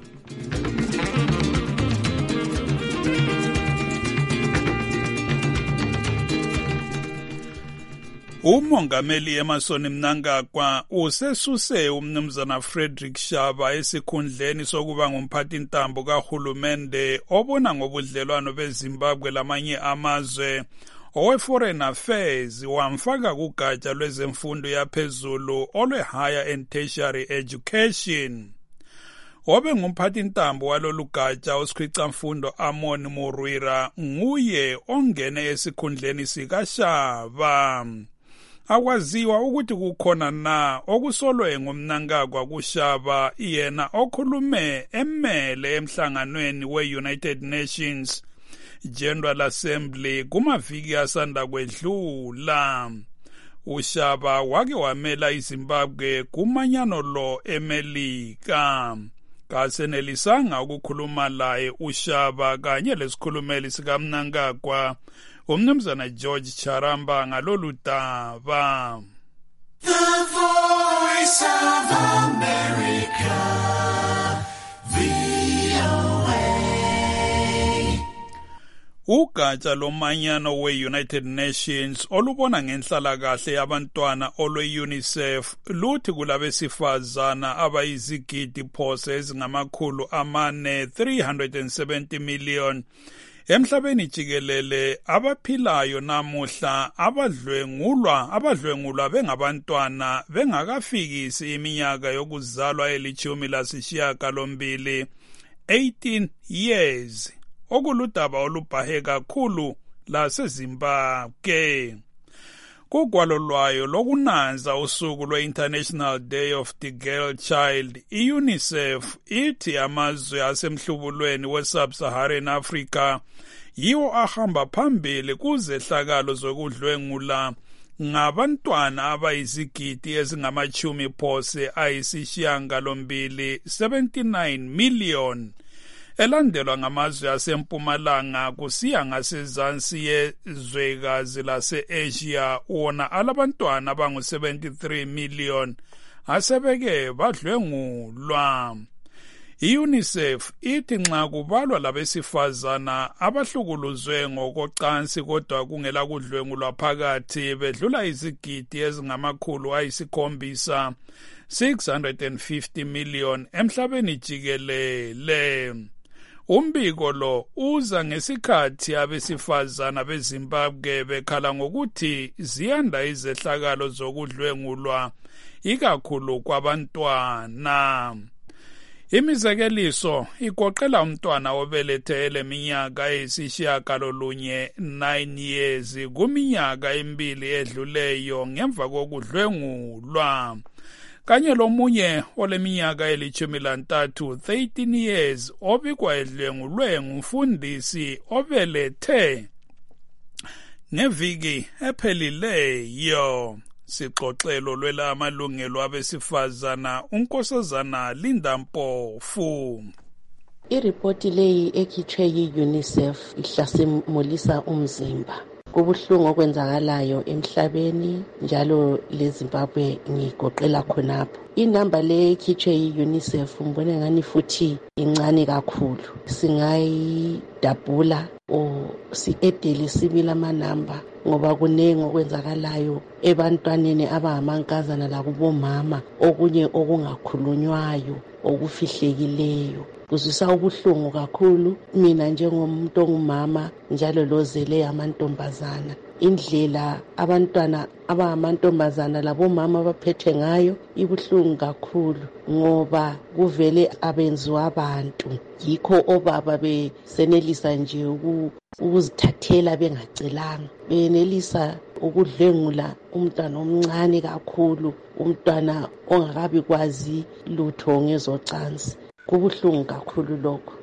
Umongameli Emmerson Mnangagwa usesuse umnumzana Frederick Shaw esikhundleni sokuba ngumphathintambo kahulumende obona ngobudlelwano beZimbabwe lamanye amazwe. Owe-Foreign Affairs wamfaka kugatsha lwezemfundo yaphezulu olwe-Higher and Tertiary Education. Obe ngumphathintambo walolu gatsha usikhwicamfundo Amon Murwira nguye ongene esikhundleni sikaShaw. Akwaziwa ukuthi kukhona na okusolwe ngumNangagwa kuShaw yena okhulume emmele emhlanganweni we-United Nations General Assembly kumaviki asanda kwedlula. uShaw wake wamela iZimbabwe kumanyano lo eMelika. Kasenelisanga ukukhuluma laye uShaw kanye lesikhulumeli sikaMnangagwa umnumzana George Charamba ngalolu daba. The Voice of America, V O A. Ugatsha lomanyano we-United Nations olubona ngenhlalakahle yabantwana olwe-UNICEF luthi kulabesifazana abayizigidi phose ezingamakhulu amane three hundred seventy million emhlabeni jikelele abaphilayo namuhla abadlwengulwa abadlwengulwa bengabantwana bengakafikisi iminyaka yokuzalwa elithumi lasishiyagalombili eighteen years. Okuludaba olubhahe kakhulu laseZimbabwe. kugwalo lwayo lokunanza usuku lwe-International Day of the Girl Child, i-UNICEF ithi amazwe asemhlubulweni we-Sub-Saharan Africa yiwo ahamba phambili kuzehlakalo zokudlwengula ngabantwana abayizigidi ezingamachumi phose ayisishiyagalombili seventy-nine million, elandelwa ngamazwe asempumalanga kusiya ngasezansi yezwekazi lase-Asia wona alabantwana abangu seventy-three million asebeke badlwengulwa. I-UNICEF ithi nxa kubalwa labesifazana abahlukuluzwe ngokocansi kodwa kungela kudlwengulwa phakathi bedlula izigidi ezingamakhulu ayisikhombisa six hundred fifty million emhlabeni jikelele. Umbiko lo uza ngesikhathi abesifazana beZimbabwe bekhala ngokuthi ziyanda izehlakalo zokudlwengulwa ikakhulu kwabantwana. Imizekeliso igoqela umntwana obelethe eleminyaka eyisishiyagalolunye nine years kuminyaka emibili edluleyo ngemva kokudlwengulwa, kanye lomunye oleminyaka elitshumi lantathu thirteen years obikwa edlwengulwe ngumfundisi obelethe ngeviki ephelileyo. Sixoxelo lwela amalungelo abesifazana unkosazana Linda Mpofu. Iripoti leyi ekhitshwe yi-UNICEF ihlasimulisa umzimba. Kubuhlungu okwenzakalayo emhlabeni njalo leZimbabwe ngigoqela khonapho. Inamba le ekhitshwe yi-UNICEF mbone ngani futhi incane kakhulu. Singayidabula o si-edele sibila amanamba ngoba kunengi okwenzakalayo ebantwaneni abangamankazana lakubomama, okunye okungakhulunywayo okufihlekileyo. Kuzwisa ubuhlungu kakhulu mina njengomuntu ongumama njalo lozele amantombazana. Indlela abantwana abangamantombazana labomama abaphethe ngayo ibuhlungu kakhulu ngoba kuvele abenziwa abantu. Yikho obaba besenelisa nje ukuzithathela bengacelanga, benelisa ukudlwengula umntwana omncane kakhulu, umntwana ongakabi kwazi lutho ngezocansi. Kubuhlungu kakhulu lokho.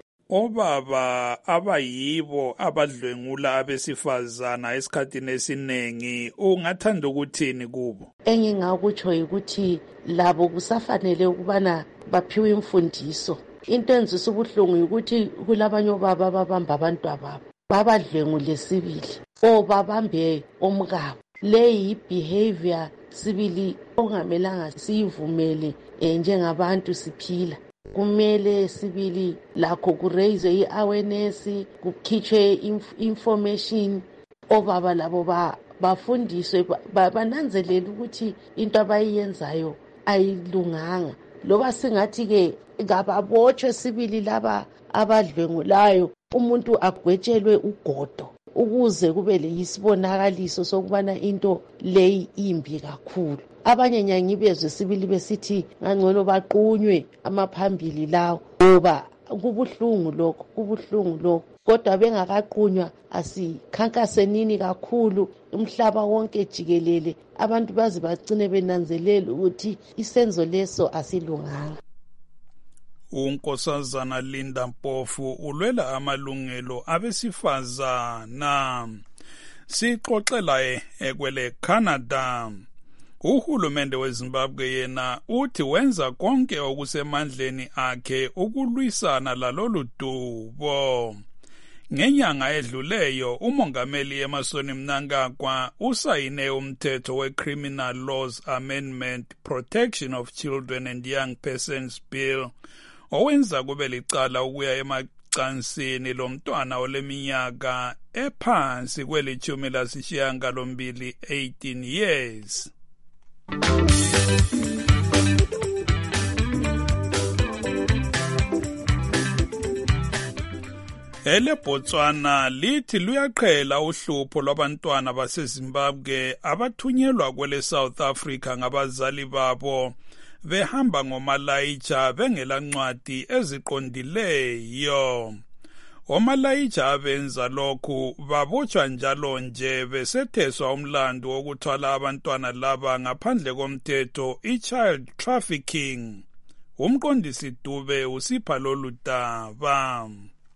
Obaba abayibo abadlwengula abesifazana esikhathini esiningi ungathanda ukuthini kubo? Engingakutsho ukuthi labo kusafanele ukubana baphiwe imfundiso. Into enzisa ubuhlungu ukuthi kulabanye obaba ababamba abantu ababo babadlwengule sibili o babambe omkabo. Leyi behavior sibili ongamelanga siyivumele njengabantu siphila. Kumele sibili lakho kuraise i-awareness, kukhitshwe information, obaba labo bafundiswe bananzelele ukuthi into abayenzayo ayilunganga. Loba singathi-ke ngababotshwe sibili laba abadlwengulayo, umuntu agwetshelwe ugodo ukuze kube leyisibonakaliso sokubana into leyi imbi kakhulu. Abanye nyangibezwe sibili besithi ngangcono baqunywe amaphambili lawo ngoba kubuhlungu lokho, kubuhlungu lokho. Kodwa bengakaqunywa asikhankasenini kakhulu umhlaba wonke jikelele, abantu bazi bagcine benanzelela ukuthi isenzo leso asilunganga. Unkosazana Linda Mpofu ulwela amalungelo abesifazana. Sixoxela ekwele Canada. Uhulumende weZimbabwe yena uthi wenza konke okusemandleni akhe ukulwisana lalolu dubo. Ngenyanga edluleyo umongameli Emmerson Mnangagwa usayine umthetho we-Criminal Laws Amendment Protection of Children and Young Persons Bill owenza kube licala ukuya emacansini lomntwana oleminyaka ephansi kwelitshumi lasishiyagalombili eighteen years. Ele Botswana lithi luyaqhela uhlupho lwabantwana baseZimbabwe abathunyelwa kwele South Africa ngabazali babo behamba ngomalayitsha bengela ncwadi eziqondileyo. Omalayitsha abenza lokhu babotshwa njalo nje besetheswa umlando wokuthwala abantwana laba ngaphandle komthetho, i-child trafficking. Umqondisi Dube usipha lolu daba.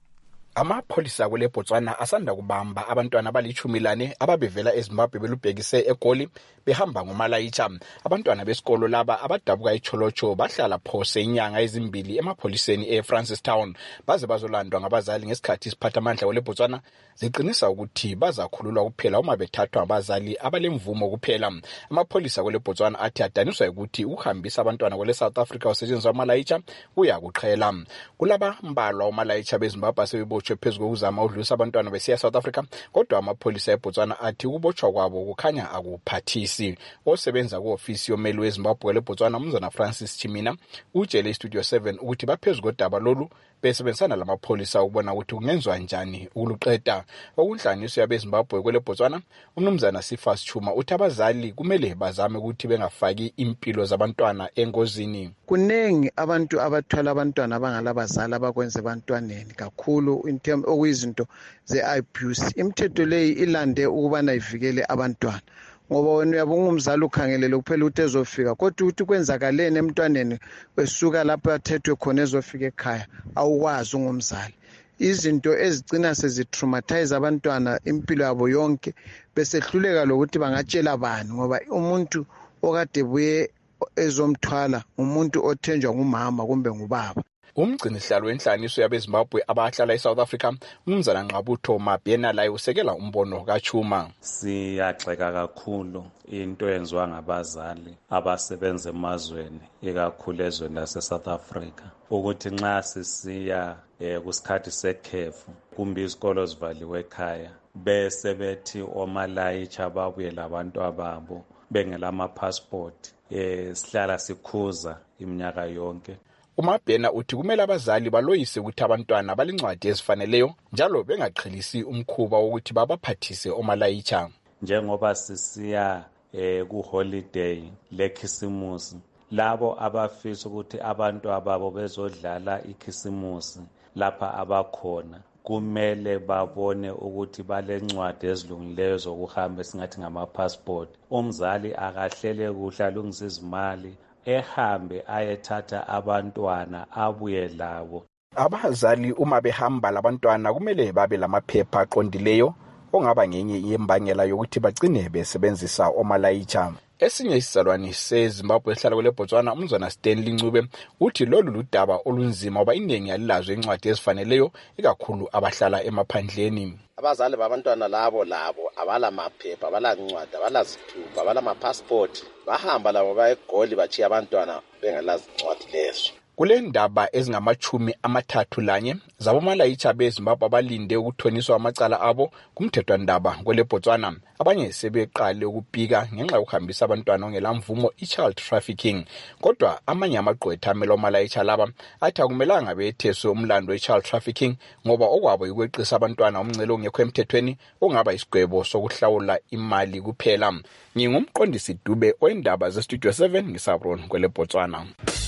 Amapholisa kule Botswana asanda kubamba abantwana abalichumi lane ababevela eZimbabwe belubhekise eGoli behamba ngomalayitsha. Abantwana besikolo laba abadabuka eCholocho bahlala phose inyanga ezimbili emapholiseni eFrancistown baze bazolandwa ngabazali ngesikhathi isiphathamandla kule Botswana ziqinisa ukuthi bazakhululwa kuphela uma bethathwa abazali abalemvumo kuphela. Amapholisa kule Botswana athi adaniswa ukuthi ukuhambisa abantwana kule South Africa usetshenziswa amalayitsha uyakuqhela. Kulaba mbalwa umalayitsha beZimbabwe asebebotshwe phezu kokuzama udlulisa abantwana besiya South Africa, kodwa amapholisa eBotswana athi ukubotshwa kwabo kukhanya akuphathisi. Osebenza ku-ofisi yomeli weZimbabwe leBotswana uMnumzana Francis Chimina utshele iStudio seven ukuthi baphezu kodaba lolu besebenzisana lamapholisa ukubona ukuthi kungenzwa njani ukuluqeda. Okunhlaniso yabeZimbabwe kwele Botswana uMnumzana Sifas Chuma uthi abazali kumele bazame ukuthi bengafaki impilo zabantwana engozini. Kunengi abantu abathwala abantwana abangalabazali abakwenza abantwaneni kakhulu in term okuyizinto ze-abuse. Imithetho leyi ilande ukubana ivikele abantwana, ngoba wena uyabona umzali ukhangelele kuphela ukuthi ezofika, kodwa ukuthi kwenzakaleni emntwaneni besuka lapho athethwe khona ezofika ekhaya awukwazi ungumzali. Izinto ezigcina sezitraumatize abantwana impilo yabo yonke besehluleka lokuthi bangatshela bani, ngoba umuntu okade buye ezomthwala umuntu othenjwa ngumama kumbe ngubaba. Umgcinisihlalo wenhlaniso yabeZimbabwe abahlala eSouth Africa uMnumzana Nqabutho Mabhena laye usekela umbono kaChuma. Siyagxeka kakhulu into yenziwa ngabazali abasebenza emazweni ikakhulu ezweni lase-South Africa ukuthi nxa sisiya eh, kusikhathi sekhefu kumbe izikolo zivaliwe ekhaya bese bethi omalayitsha babuye labantu ababo bengelama-passport eh, sihlala sikhuza iminyaka yonke. uMabhena uthi kumele abazali baloyise ukuthi abantwana balincwadi ezifaneleyo njalo bengaqhelisi umkhuba wokuthi babaphathise omalayitsha. Njengoba sisiya eh, ku-holiday lekhisimusi, labo abafisa ukuthi abantu ababo bezodlala ikhisimusi lapha abakhona kumele babone ukuthi balencwadi ezilungileyo zokuhamba esingathi ngama-passport. Umzali akahlele kuhla alungisa izimali ehambe ayethatha abantwana abuye labo. Abazali uma behamba labantwana kumele babe lamaphepha aqondileyo ongaba ngenye yembangela yokuthi bagcine besebenzisa omalayitsha. Esinye isizalwane seZimbabwe esihlala kule Botswana uMnumzana Stanley Ncube uthi lolu ludaba olunzima ngoba iningi alilazo incwadi ezifaneleyo ikakhulu abahlala emaphandleni. Abazali babantwana labo labo abala maphepha, abala ncwadi, abala zithupha, abala ma-passport, bahamba labo baye eGoli bachiya abantwana bengalazi incwadi lezo. Kule ndaba ezingamachumi amathathu lanye zabomalayitsha beZimbabwe abalinde ukuthoniswa amacala abo kumthethwandaba kwele Botswana. Abanye sebeqale ukupika ngenxa yokuhambisa abantwana ongelamvumo, i-child trafficking. Kodwa amanye amagqwetha amela omalayitsha laba athi akumelanga betheswe umlando we-child trafficking ngoba okwabo yikweqisa abantwana umncele ongekho emthethweni ongaba isigwebo sokuhlawula imali kuphela. Ngingumqondisi Dube oyindaba zeStudio seven ngisabron kwele Botswana.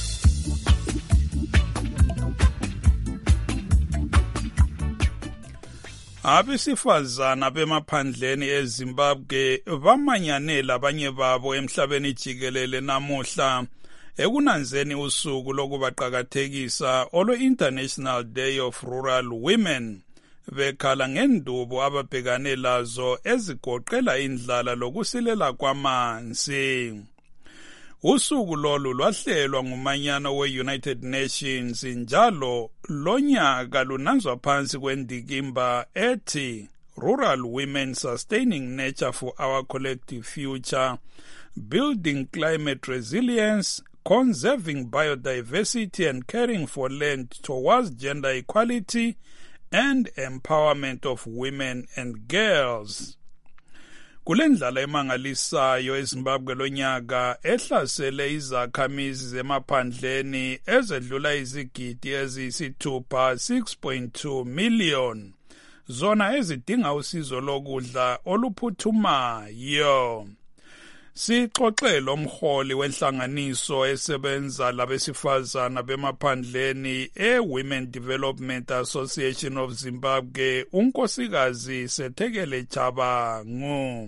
Abesifazana bemaphandleni eZimbabwe bamanyanele abanye babo emhlabeni jikelele namuhla ekunanzeni usuku lokubaqakathekisa olwe-International Day of Rural Women, bekhala ngendubo ababhekane lazo ezigoqela indlala lokusilela kwamanzi. Usuku lolu lwahlelwa ngumanyano we-United Nations njalo lonyaka lunanzwa phansi kwendikimba ethi Rural Women Sustaining Nature for Our Collective Future, Building Climate Resilience, Conserving Biodiversity and Caring for Land Towards Gender Equality and Empowerment of Women and Girls. Kulendlala emangalisayo eZimbabwe lonyaka ehlasele izakhamizi zemaphandleni ezedlula izigidi eziyisithupha six point two million, zona ezidinga usizo lokudla oluphuthumayo. Sixoxele umholi wenhlanganiso esebenza labesifazana bemaphandleni e-Women Development Association of Zimbabwe, unkosikazi Sethekele Chabangu.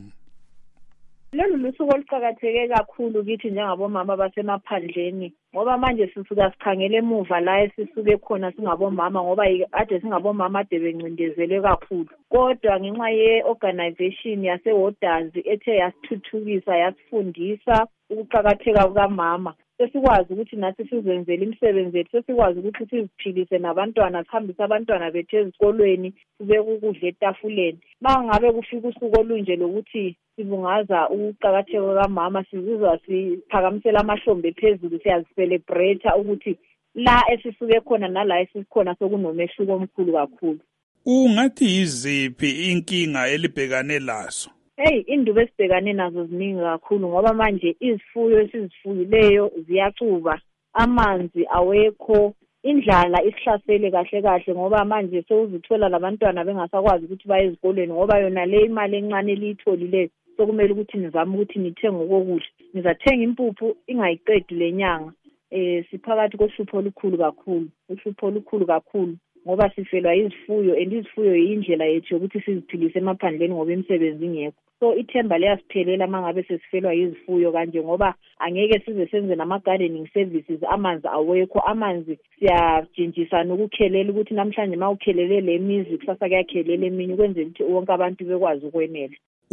Lolu lusuku oluqakatheke kakhulu kithi njengabomama basemaphandleni ngoba manje sisuka sikhangele emuva la esisuke khona singabomama ngoba ade singabomama ade bencindezelwe kakhulu, kodwa ngenxa ye-organization yase-Warders ethe yasithuthukisa yasifundisa ukuqakatheka kukamama, sesikwazi ukuthi nathi sizenzele imisebenzi yethu, sesikwazi ukuthi siziphilise nabantwana, sihambise abantwana bethu ezikolweni, sibeke ukudla etafuleni. Mangabe kufika usuku olunje lokuthi sibungaza ukuqakatheka kukamama, sizizwa siphakamisela amahlombe phezulu, siyazicelebrate ukuthi la esisuke khona nala esisikhona sokunomehluko omkhulu kakhulu. Ungathi yiziphi inkinga elibhekane lazo? Hey, indubo esibhekane nazo ziningi kakhulu ngoba manje izifuyo esizifuyileyo ziyacuba, amanzi awekho, indlala isihlasele kahle kahle ngoba manje sewuzithola labantwana bengasakwazi ukuthi baye ezikolweni ngoba yona le imali encane eliyitholileyo sokumele ukuthi nizame ukuthi nithenge ukudla. Nizathenga impuphu ingayiqedi lenyanga. Eh siphakathi kohlupho olukhulu kakhulu, uhlupho olukhulu kakhulu ngoba sifelwa izifuyo and izifuyo yindlela yethu yokuthi siziphilise emaphandleni ngoba imisebenzi ingekho. So ithemba liyasiphelela mangabe sesifelwa izifuyo kanje ngoba angeke size senze nama gardening services, amanzi awekho. Amanzi siyajinjisana ukukhelela ukuthi namhlanje mawukhelele lemizi kusasa kuyakhelela eminye ukwenzela ukuthi wonke abantu bekwazi ukwenela.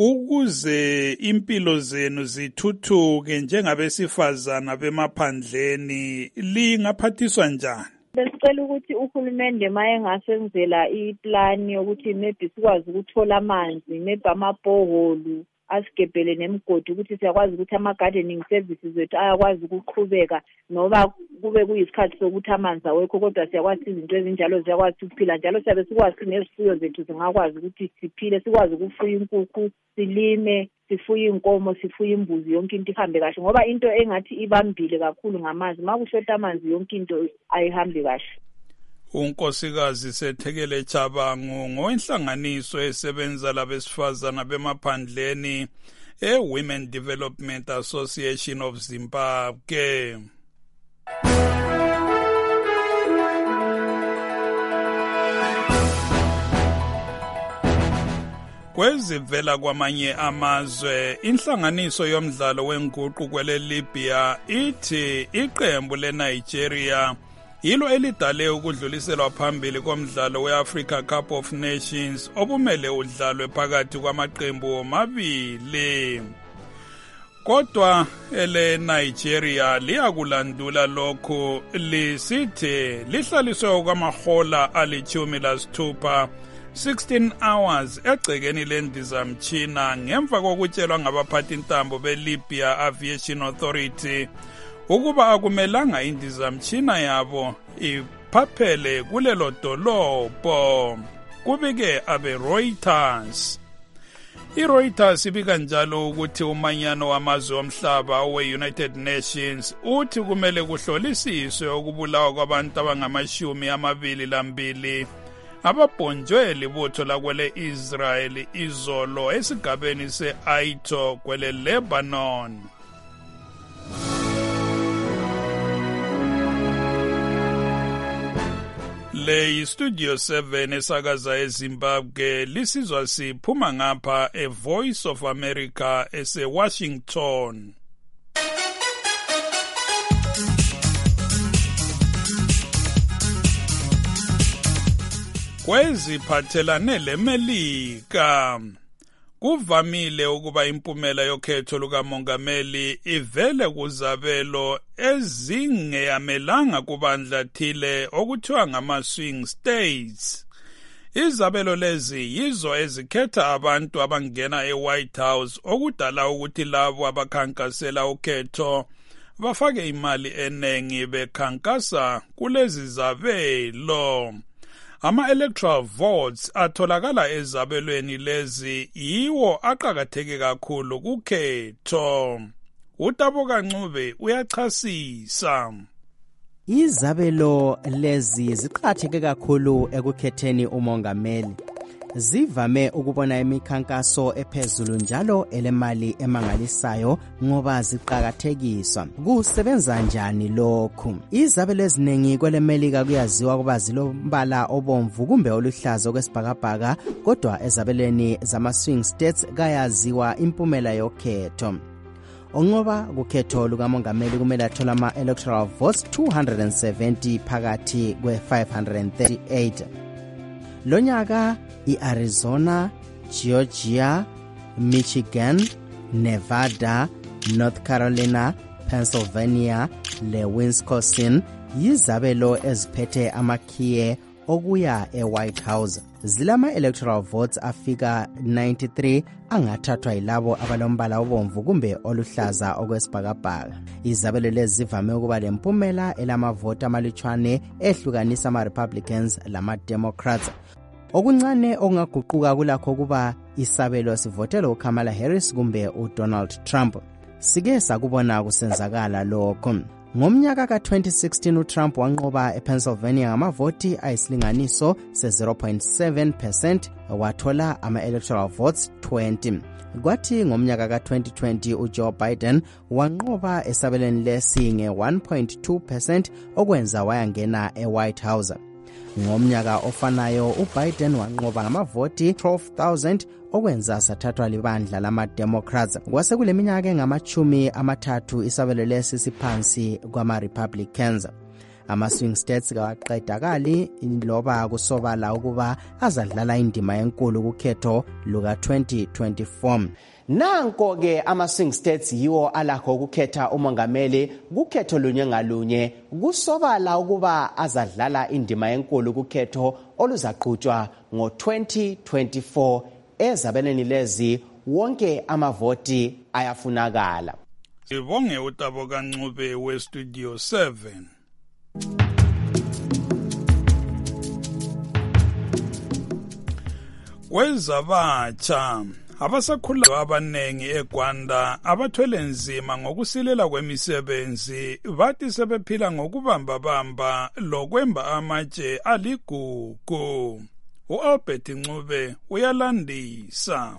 Ukuze impilo zenu zithuthuke njengabesifazana bemaphandleni lingaphathiswa njani? Besicela ukuthi uhulumende maye ngasenzela iplan yokuthi maybe sikwazi ukuthola amanzi, maybe amabhoholu asigebhele nemigodi ukuthi siyakwazi ukuthi ama gardening services wethu ayakwazi ukuqhubeka noba kube kuyisikhathi sokuthi amanzi awekho, kodwa siyakwazi izinto ezinjalo ziyakwazi ukuphila njalo, siyabe sikwazi nezifuyo zethu zingakwazi ukuthi siphile, sikwazi ukufuya inkukhu, silime, sifuye inkomo, sifuye imbuzi, yonke into ihambe kahle ngoba into engathi ibambile kakhulu ngamanzi. Makushota amanzi yonke into ayihambi kahle. Unkosikazi Sethekele Chabangu ngowenhlanganiso esebenza labesifazana bemaphandleni e-Women Development Association of Zimbabwe. Kwezivela kwamanye amazwe, inhlanganiso yomdlalo wenguqu kwele Libya ithi iqembu leNigeria yilo elidale ukudluliselwa phambili komdlalo we-Africa Cup of Nations obumele udlalwe phakathi kwamaqembu omabili. Kodwa ele Nigeria liyakulandula lokhu lisithi lihlaliswe kwamahola alithumi lasithupha sixteen hours egcekeni lendizamtshina ngemva kokutshelwa ngabaphathi ntambo be-Libya Aviation Authority ukuba akumelanga indizamtshina yabo iphaphele kulelo dolobho, kubike abe-Reuters. I-Reuters ibika njalo ukuthi umanyano wamazwe omhlaba owe-United Nations uthi kumele kuhlolisiswe ukubulawa kwabantu abangamashumi amabili lambili ababhonjwe libutho lakwele Israel izolo esigabeni se-Aito kwele Lebanon. Le yi-Studio seven esakaza eZimbabwe, lisizwa siphuma ngapha e-Voice of America ese-Washington. Kweziphathelane leMelika, kuvamile ukuba impumela yokhetho lukamongameli ivele kuzabelo ezingeyamelanga kubandla thile okuthiwa ngama-swing states. Izabelo lezi yizo ezikhetha abantu abangena e-White House okudala ukuthi labo abakhankasela ukhetho bafake imali enengi bekhankasa kulezi zabelo. Ama-electoral votes atholakala ezabelweni lezi yiwo aqakatheke kakhulu kukhetho. uTaboka Ncube uyachasisa. Izabelo lezi ziqhatheke kakhulu ekukhetheni umongameli. zivame ukubona imikhankaso ephezulu njalo elemali emangalisayo ngoba ziqakathekiswa. Kusebenza njani lokhu? Izabelo eziningi kwelemelika kuyaziwa kuba zilombala obomvu kumbe oluhlaza okwesibhakabhaka, kodwa ezabelweni zama-swing states kayaziwa impumela yokhetho. Onqoba kukhetho lukamongameli kumele athole ama-electoral votes two hundred seventy phakathi kwe-five hundred thirty-eight. Lonyaka i-Arizona, Georgia, Michigan, Nevada, North Carolina, Pennsylvania le-Wisconsin yizabelo eziphethe amakhiye okuya e-White House. Zilama-electoral votes afika ninety-three angathathwa yilabo abalombala obomvu kumbe oluhlaza okwesibhakabhaka. Izabelo lezi zivame ukuba lempumela elamavoti amalutshwane ehlukanisa ama-Republicans lama-Democrats. Okuncane okungaguquka kulakho kuba isabelo sivotela uKamala Harris kumbe uDonald Trump. Sike sakubona kusenzakala lokho. Ngomnyaka ka twenty sixteen uTrump wanqoba ePennsylvania ngamavoti ayisilinganiso se zero point seven percent, wathola ama-electoral votes twenty. Kwathi ngomnyaka ka twenty twenty uJoe Biden wanqoba esabelweni lesi nge one point two percent okwenza wayangena eWhite House. Ngomnyaka ofanayo uBiden wanqoba ngamavoti twelve thousand okwenza sathathwa libandla lama-Democrats. Kwase kule minyaka engamachumi amathathu isabelo lesi siphansi kwama-Republicans. Ama-swing states kawaqedakali loba kusobala ukuba azadlala indima enkulu kukhetho luka twenty twenty-four. Nanko ke ama-swing states yiwo alakho ukukhetha umongameli kukhetho lunye ngalunye. Kusobala ukuba azadlala indima enkulu kukhetho oluzaqhutshwa ngo twenty twenty-four. Ezabeleni lezi wonke amavoti ayafunakala. Sibonge uTabo kaNcube we-Studio seven. Wezabatsha abasakhulayo abanengi eGwanda abathwele nzima ngokusilela kwemisebenzi bathi sebephila ngokubamba-bamba lokwemba amatshe aligugu. U-Albert Ncube uyalandisa.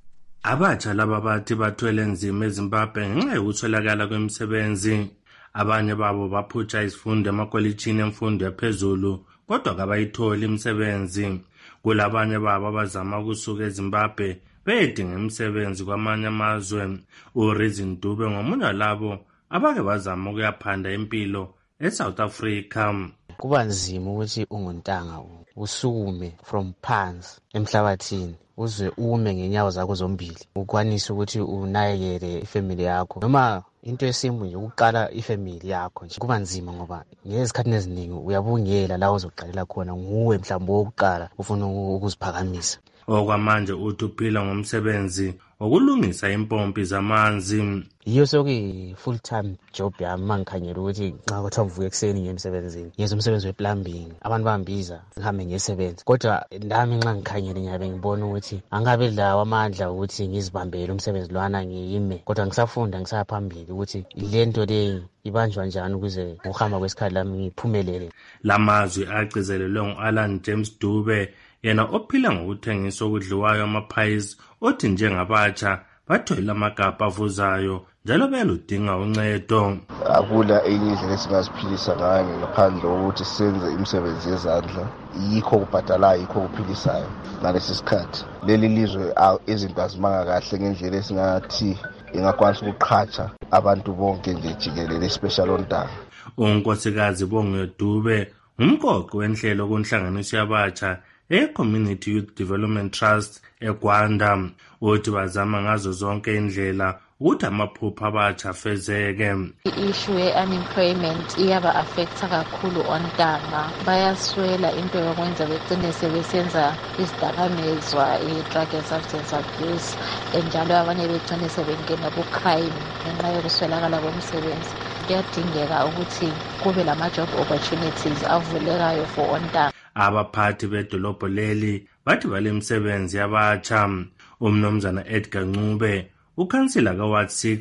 Abatsha laba bathi bathwele nzima eZimbabwe ngenxa yokuswelakala kwemisebenzi. Abanye babo baphutsha izifundo emakolitshini emfundo yaphezulu kodwa kabayitholi imisebenzi. Kulabanye babo abazama ukusuka eZimbabwe bedinga imisebenzi kwamanye amazwe. uReason Dube ngomunye walabo abake bazama ukuyaphanda impilo eSouth Africa. Kuba nzima ukuthi unguntanga usukume from phansi emhlabathini uze ume ngenyawo zakho zombili ukwanisa ukuthi unakekele ifamily yakho noma into esimbi nje ukuqala ifamily yakho nje kuba nzima ngoba ngezikhathi eziningi uyabungela la uzoqalela khona nguwe mhlawumbe wokuqala ufuna ukuziphakamisa. Okwamanje uthi uphila ngomsebenzi wokulungisa impompi zamanzi. Yiyo sokuyi full time job yami mangikhanyela ukuthi nxa kuthiwa ngivuka ekseni ngemsebenzini ngenza umsebenzi we-plumbing abantu bambiza ngihambe ngesebenzi kodwa ndami nxa ngikhanyele ngiyabe ngibona ukuthi angabe lawo amandla ukuthi ngizibambele umsebenzi lwana ngiyime kodwa ngisafunda ngisaphambili ukuthi lento leyi ibanjwa njani ukuze ngokuhamba kwesikhathi lami ngiphumelele. Lamazwi agcizelelwe ngu-Alan James Dube yena ophila ngokuthengisa okudliwayo amaphayisi othi njengabatsha bathola amagabha avuzayo njalo beludinga uncedo. Akula enye indlela esingaziphilisa ngayo ngaphandle kokuthi senze imisebenzi yezandla yikho kubhadalayo yikho kuphilisayo ngalesi sikhathi. Leli lizwe izinto azimanga kahle ngendlela esingathi ingakwanisa ukuqhatsha abantu bonke nje jikelele especially ontanga. uNkosikazi Bongiwe Dube umqoqo wenhlelo kunhlanganiso yabatsha e-Community Youth Development Trust eGwanda uthi bazama ngazo zonke indlela ukuthi amaphupho abatsha afezeke. I-issue ye-unemployment iyaba affecta kakhulu ontanga bayaswela into yokwenza begcine sebesenza izidakamizwa i-drug and substance abuse njalo abanye begcine sebengena ku-crime ngenxa yokuswelakala komsebenzi. Kuyadingeka ukuthi kube lama-job opportunities avulekayo for ontanga. Abaphathi bedolobho leli bathi bale misebenzi yabatsha. Umnomzana Edgar Ncube ukhansila ka-Ward six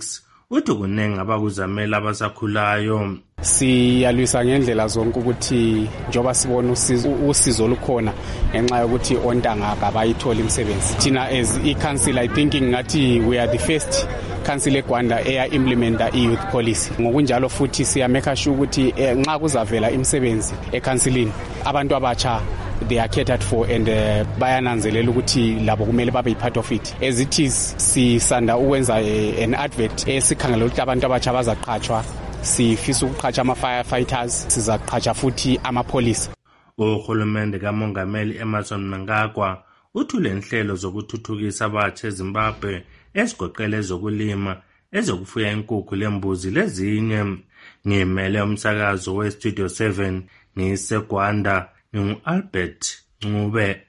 uthi kunengi abakuzamela abasakhulayo. Siyalwisa ngendlela zonke ukuthi njoba sibona usizo usizo olukhona ngenxa yokuthi ontanga abayithola imisebenzi. Thina as i-council I think ngathi we are the first council eGwanda eya implementa i-youth policy. Ngokunjalo futhi siya make sure ukuthi nxa kuzavela imisebenzi eCouncilini abantu abatsha they are catered for and uh, bayananzelela ukuthi labo kumele babe part of it. As it is sisanda ukwenza uh, an advert esikhangela ukuthi abantu abatsha bazaqhatshwa. Sifisa ukuqhatsha ama-firefighters, sizaqhatsha futhi amapolisi. Uhulumende kaMongameli Emmerson Mnangagwa uthule inhlelo zokuthuthukisa abatsha eZimbabwe ezigoqela ezokulima, ezokufuya inkukhu lembuzi lezinye. Ngimele umsakazo we-Studio seven ngiseGwanda, ngingu-Albert Ncube.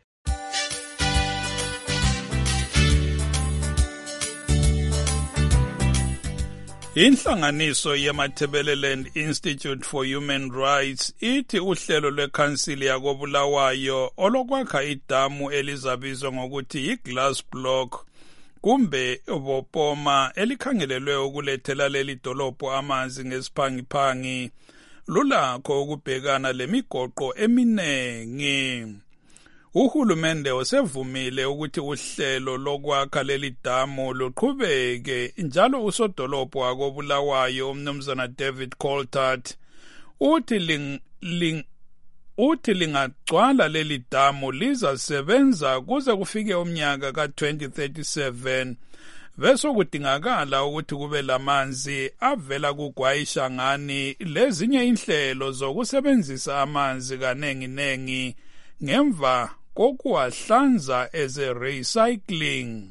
Inhlanganiso yeMatabeleland Institute for Human Rights ithi uhlelo lwekhansili yakobulawayo olokwakha idamu elizabizwa ngokuthi yi-glass block kumbe bopoma elikhangelelwe ukulethela leli dolobho amanzi ngesiphangiphangi lulakho ukubhekana lemigoqo eminengi. Uhulumende usevumile ukuthi uhlelo lokwakha leli damu luqhubeke njalo usodolobho akobulawayo umnumzana David Coltart uthi ling, ling, uthi lingagcwala leli damu lizasebenza kuze kufike umnyaka ka twenty thirty-seven bese kudingakala ukuthi kube lamanzi avela kugwayisha ngani lezinye inhlelo zokusebenzisa amanzi kanengi nengi ngemva kokuwahlanza as a recycling.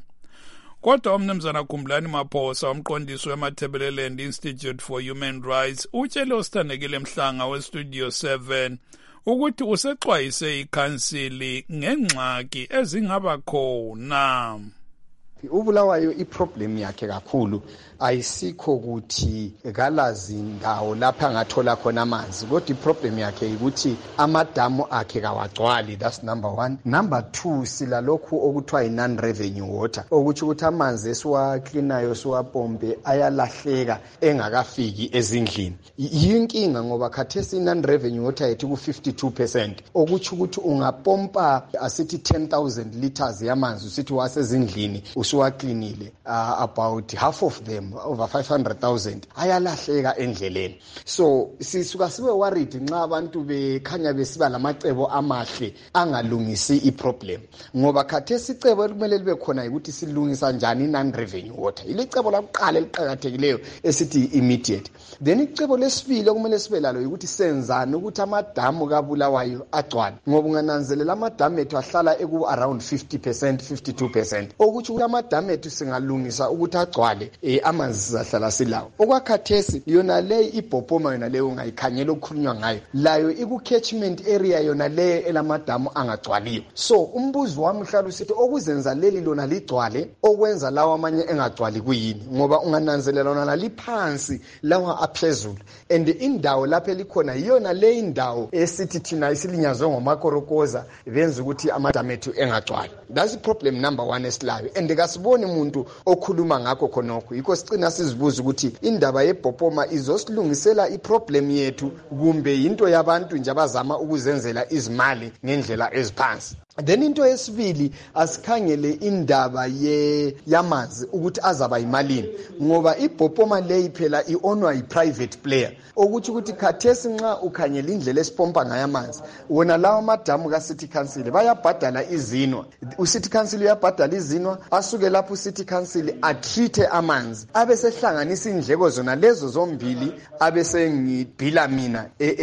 Kodwa umnumzana Khumlani Maphosa umqondisi weMatabeleland Institute for Human Rights utshele usithandekile Mhlanga we-Studio seven ukuthi usexwayise ikhansili ngengxaki ezingaba khona. uBulawayo iproblem yakhe kakhulu ayisikho ukuthi kalazi indawo lapha angathola khona amanzi, kodwa iproblem yakhe ukuthi amadamu akhe kawagcwali. That's number one. Number two, sila lokhu okuthiwa i-non revenue water, okuthi ukuthi amanzi esiwaklinayo siwapompe ayalahleka engakafiki ezindlini. Yinkinga ngoba khathesi i-non revenue water yethu ku fifty-two percent, okuthi ukuthi ungapompa asithi ten thousand liters yamanzi usithi wasezindlini usuwaklinile, uh, about half of them over five hundred thousand ayalahleka endleleni. So sisuka sibe worried nxa abantu bekhanya besiba lamacebo amahle angalungisi iproblem, ngoba khathesi icebo ekumele libe khona ukuthi silungisa njani non revenue water. Ilicebo lakuqala eliqhakathekileyo esithi immediate. Then icebo lesibili okumele sibe lalo ukuthi senzani ukuthi amadamu kaBulawayo agcwale, ngoba ungananzelela amadamu ethu ahlala eku around fifty percent fifty-two percent, ukuthi amadamu ethu singalungisa ukuthi agcwale eh, amanzi sizahlala silawo. Okwakhathesi yona le ibhopoma yona leyo ungayikhanyela okukhulunywa ngayo layo iku catchment area yona le elamadamu angagcwaliyo. So umbuzo wami uhlala usithi okuzenza leli lona ligcwale okwenza lawa amanye engagcwali kuyini, ngoba ungananzelela lona liphansi lawa aphezulu, and indawo lapha elikhona yiyona le indawo esithi thina isilinyazwe ngomakorokoza benza ukuthi amadamu ethu engagcwali. That's the problem number one esilayo, and kasiboni umuntu okhuluma ngakho khonokho. Yikho sicina sizibuza ukuthi indaba yebhopoma izosilungisela iproblem yethu kumbe into yabantu nje abazama ukuzenzela izimali ngendlela eziphansi. Then into yesibili asikhangele indaba ye yamanzi ukuthi azaba imalini, ngoba ibhopoma leyi phela ionwa yi-private player, ukuthi ukuthi khathesi nxa ukhangela indlela esipompa ngayamanzi wona lawa madamu ka-city council bayabhadala izinwa. U-city council uyabhadala izinwa, asuke lapho u-city council atreate amanzi abesehlanganisa indleko zona lezo zombili abesengibhila mina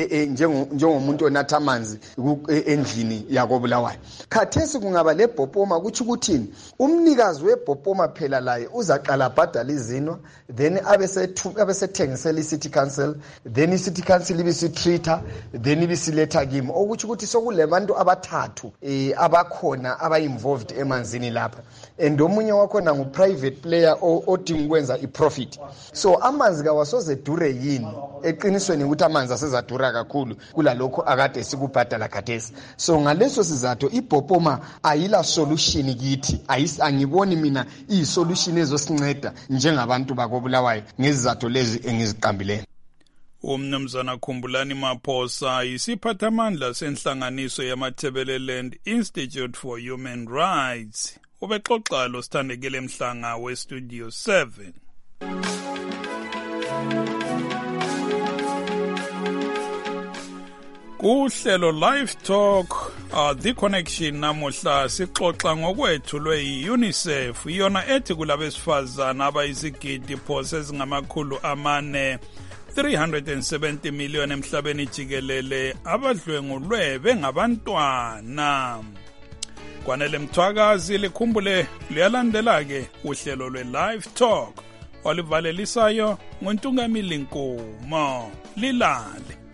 njengomuntu onatha amanzi endlini yakobulawayo. Khathesi kungaba lebhopoma kuthi ukuthini umnikazi webhopoma phela laye uzaqala bhadala izinwa, then abesethengisela i-city council, then i-city council ibisitreater, then ibisiletha kimi, okuthi ukuthi sokulebantu abathathu eh abakhona aba-involved emanzini lapha, and omunye wakhona ngu-private player odinga ukwenza i-profit. So amanzi kawasoze dure yini eqinisweni ukuthi amanzi asezadura kakhulu kulalokho akade sikubhadala khathesi. So ngaleso sizathu ibhopoma ayila solution kithi, angiboni mina iyi-solution ezosinceda njengabantu bakobulawayo ngezizathu lezi engiziqambileyo. Umnumzana Khumbulani Maphosa yisiphathamandla senhlanganiso yamaThebeleland Institute for Human Rights. Ubexoxa lo Sithandekile Mhlanga we Studio seven. Kuhlelo Live Talk uh, The Connection namuhla sixoxa ngokwethu lwe-UNICEF iyona ethi kulabesifazana abayizigidi phose ezingamakhulu amane three hundred seventy million emhlabeni jikelele abadlwengulwe bengabantwana. Kwanele Mthwakazi likhumbule liyalandela-ke uhlelo lwe-Live Talk olivalelisayo nguNtungamili Nkomo. Lilale.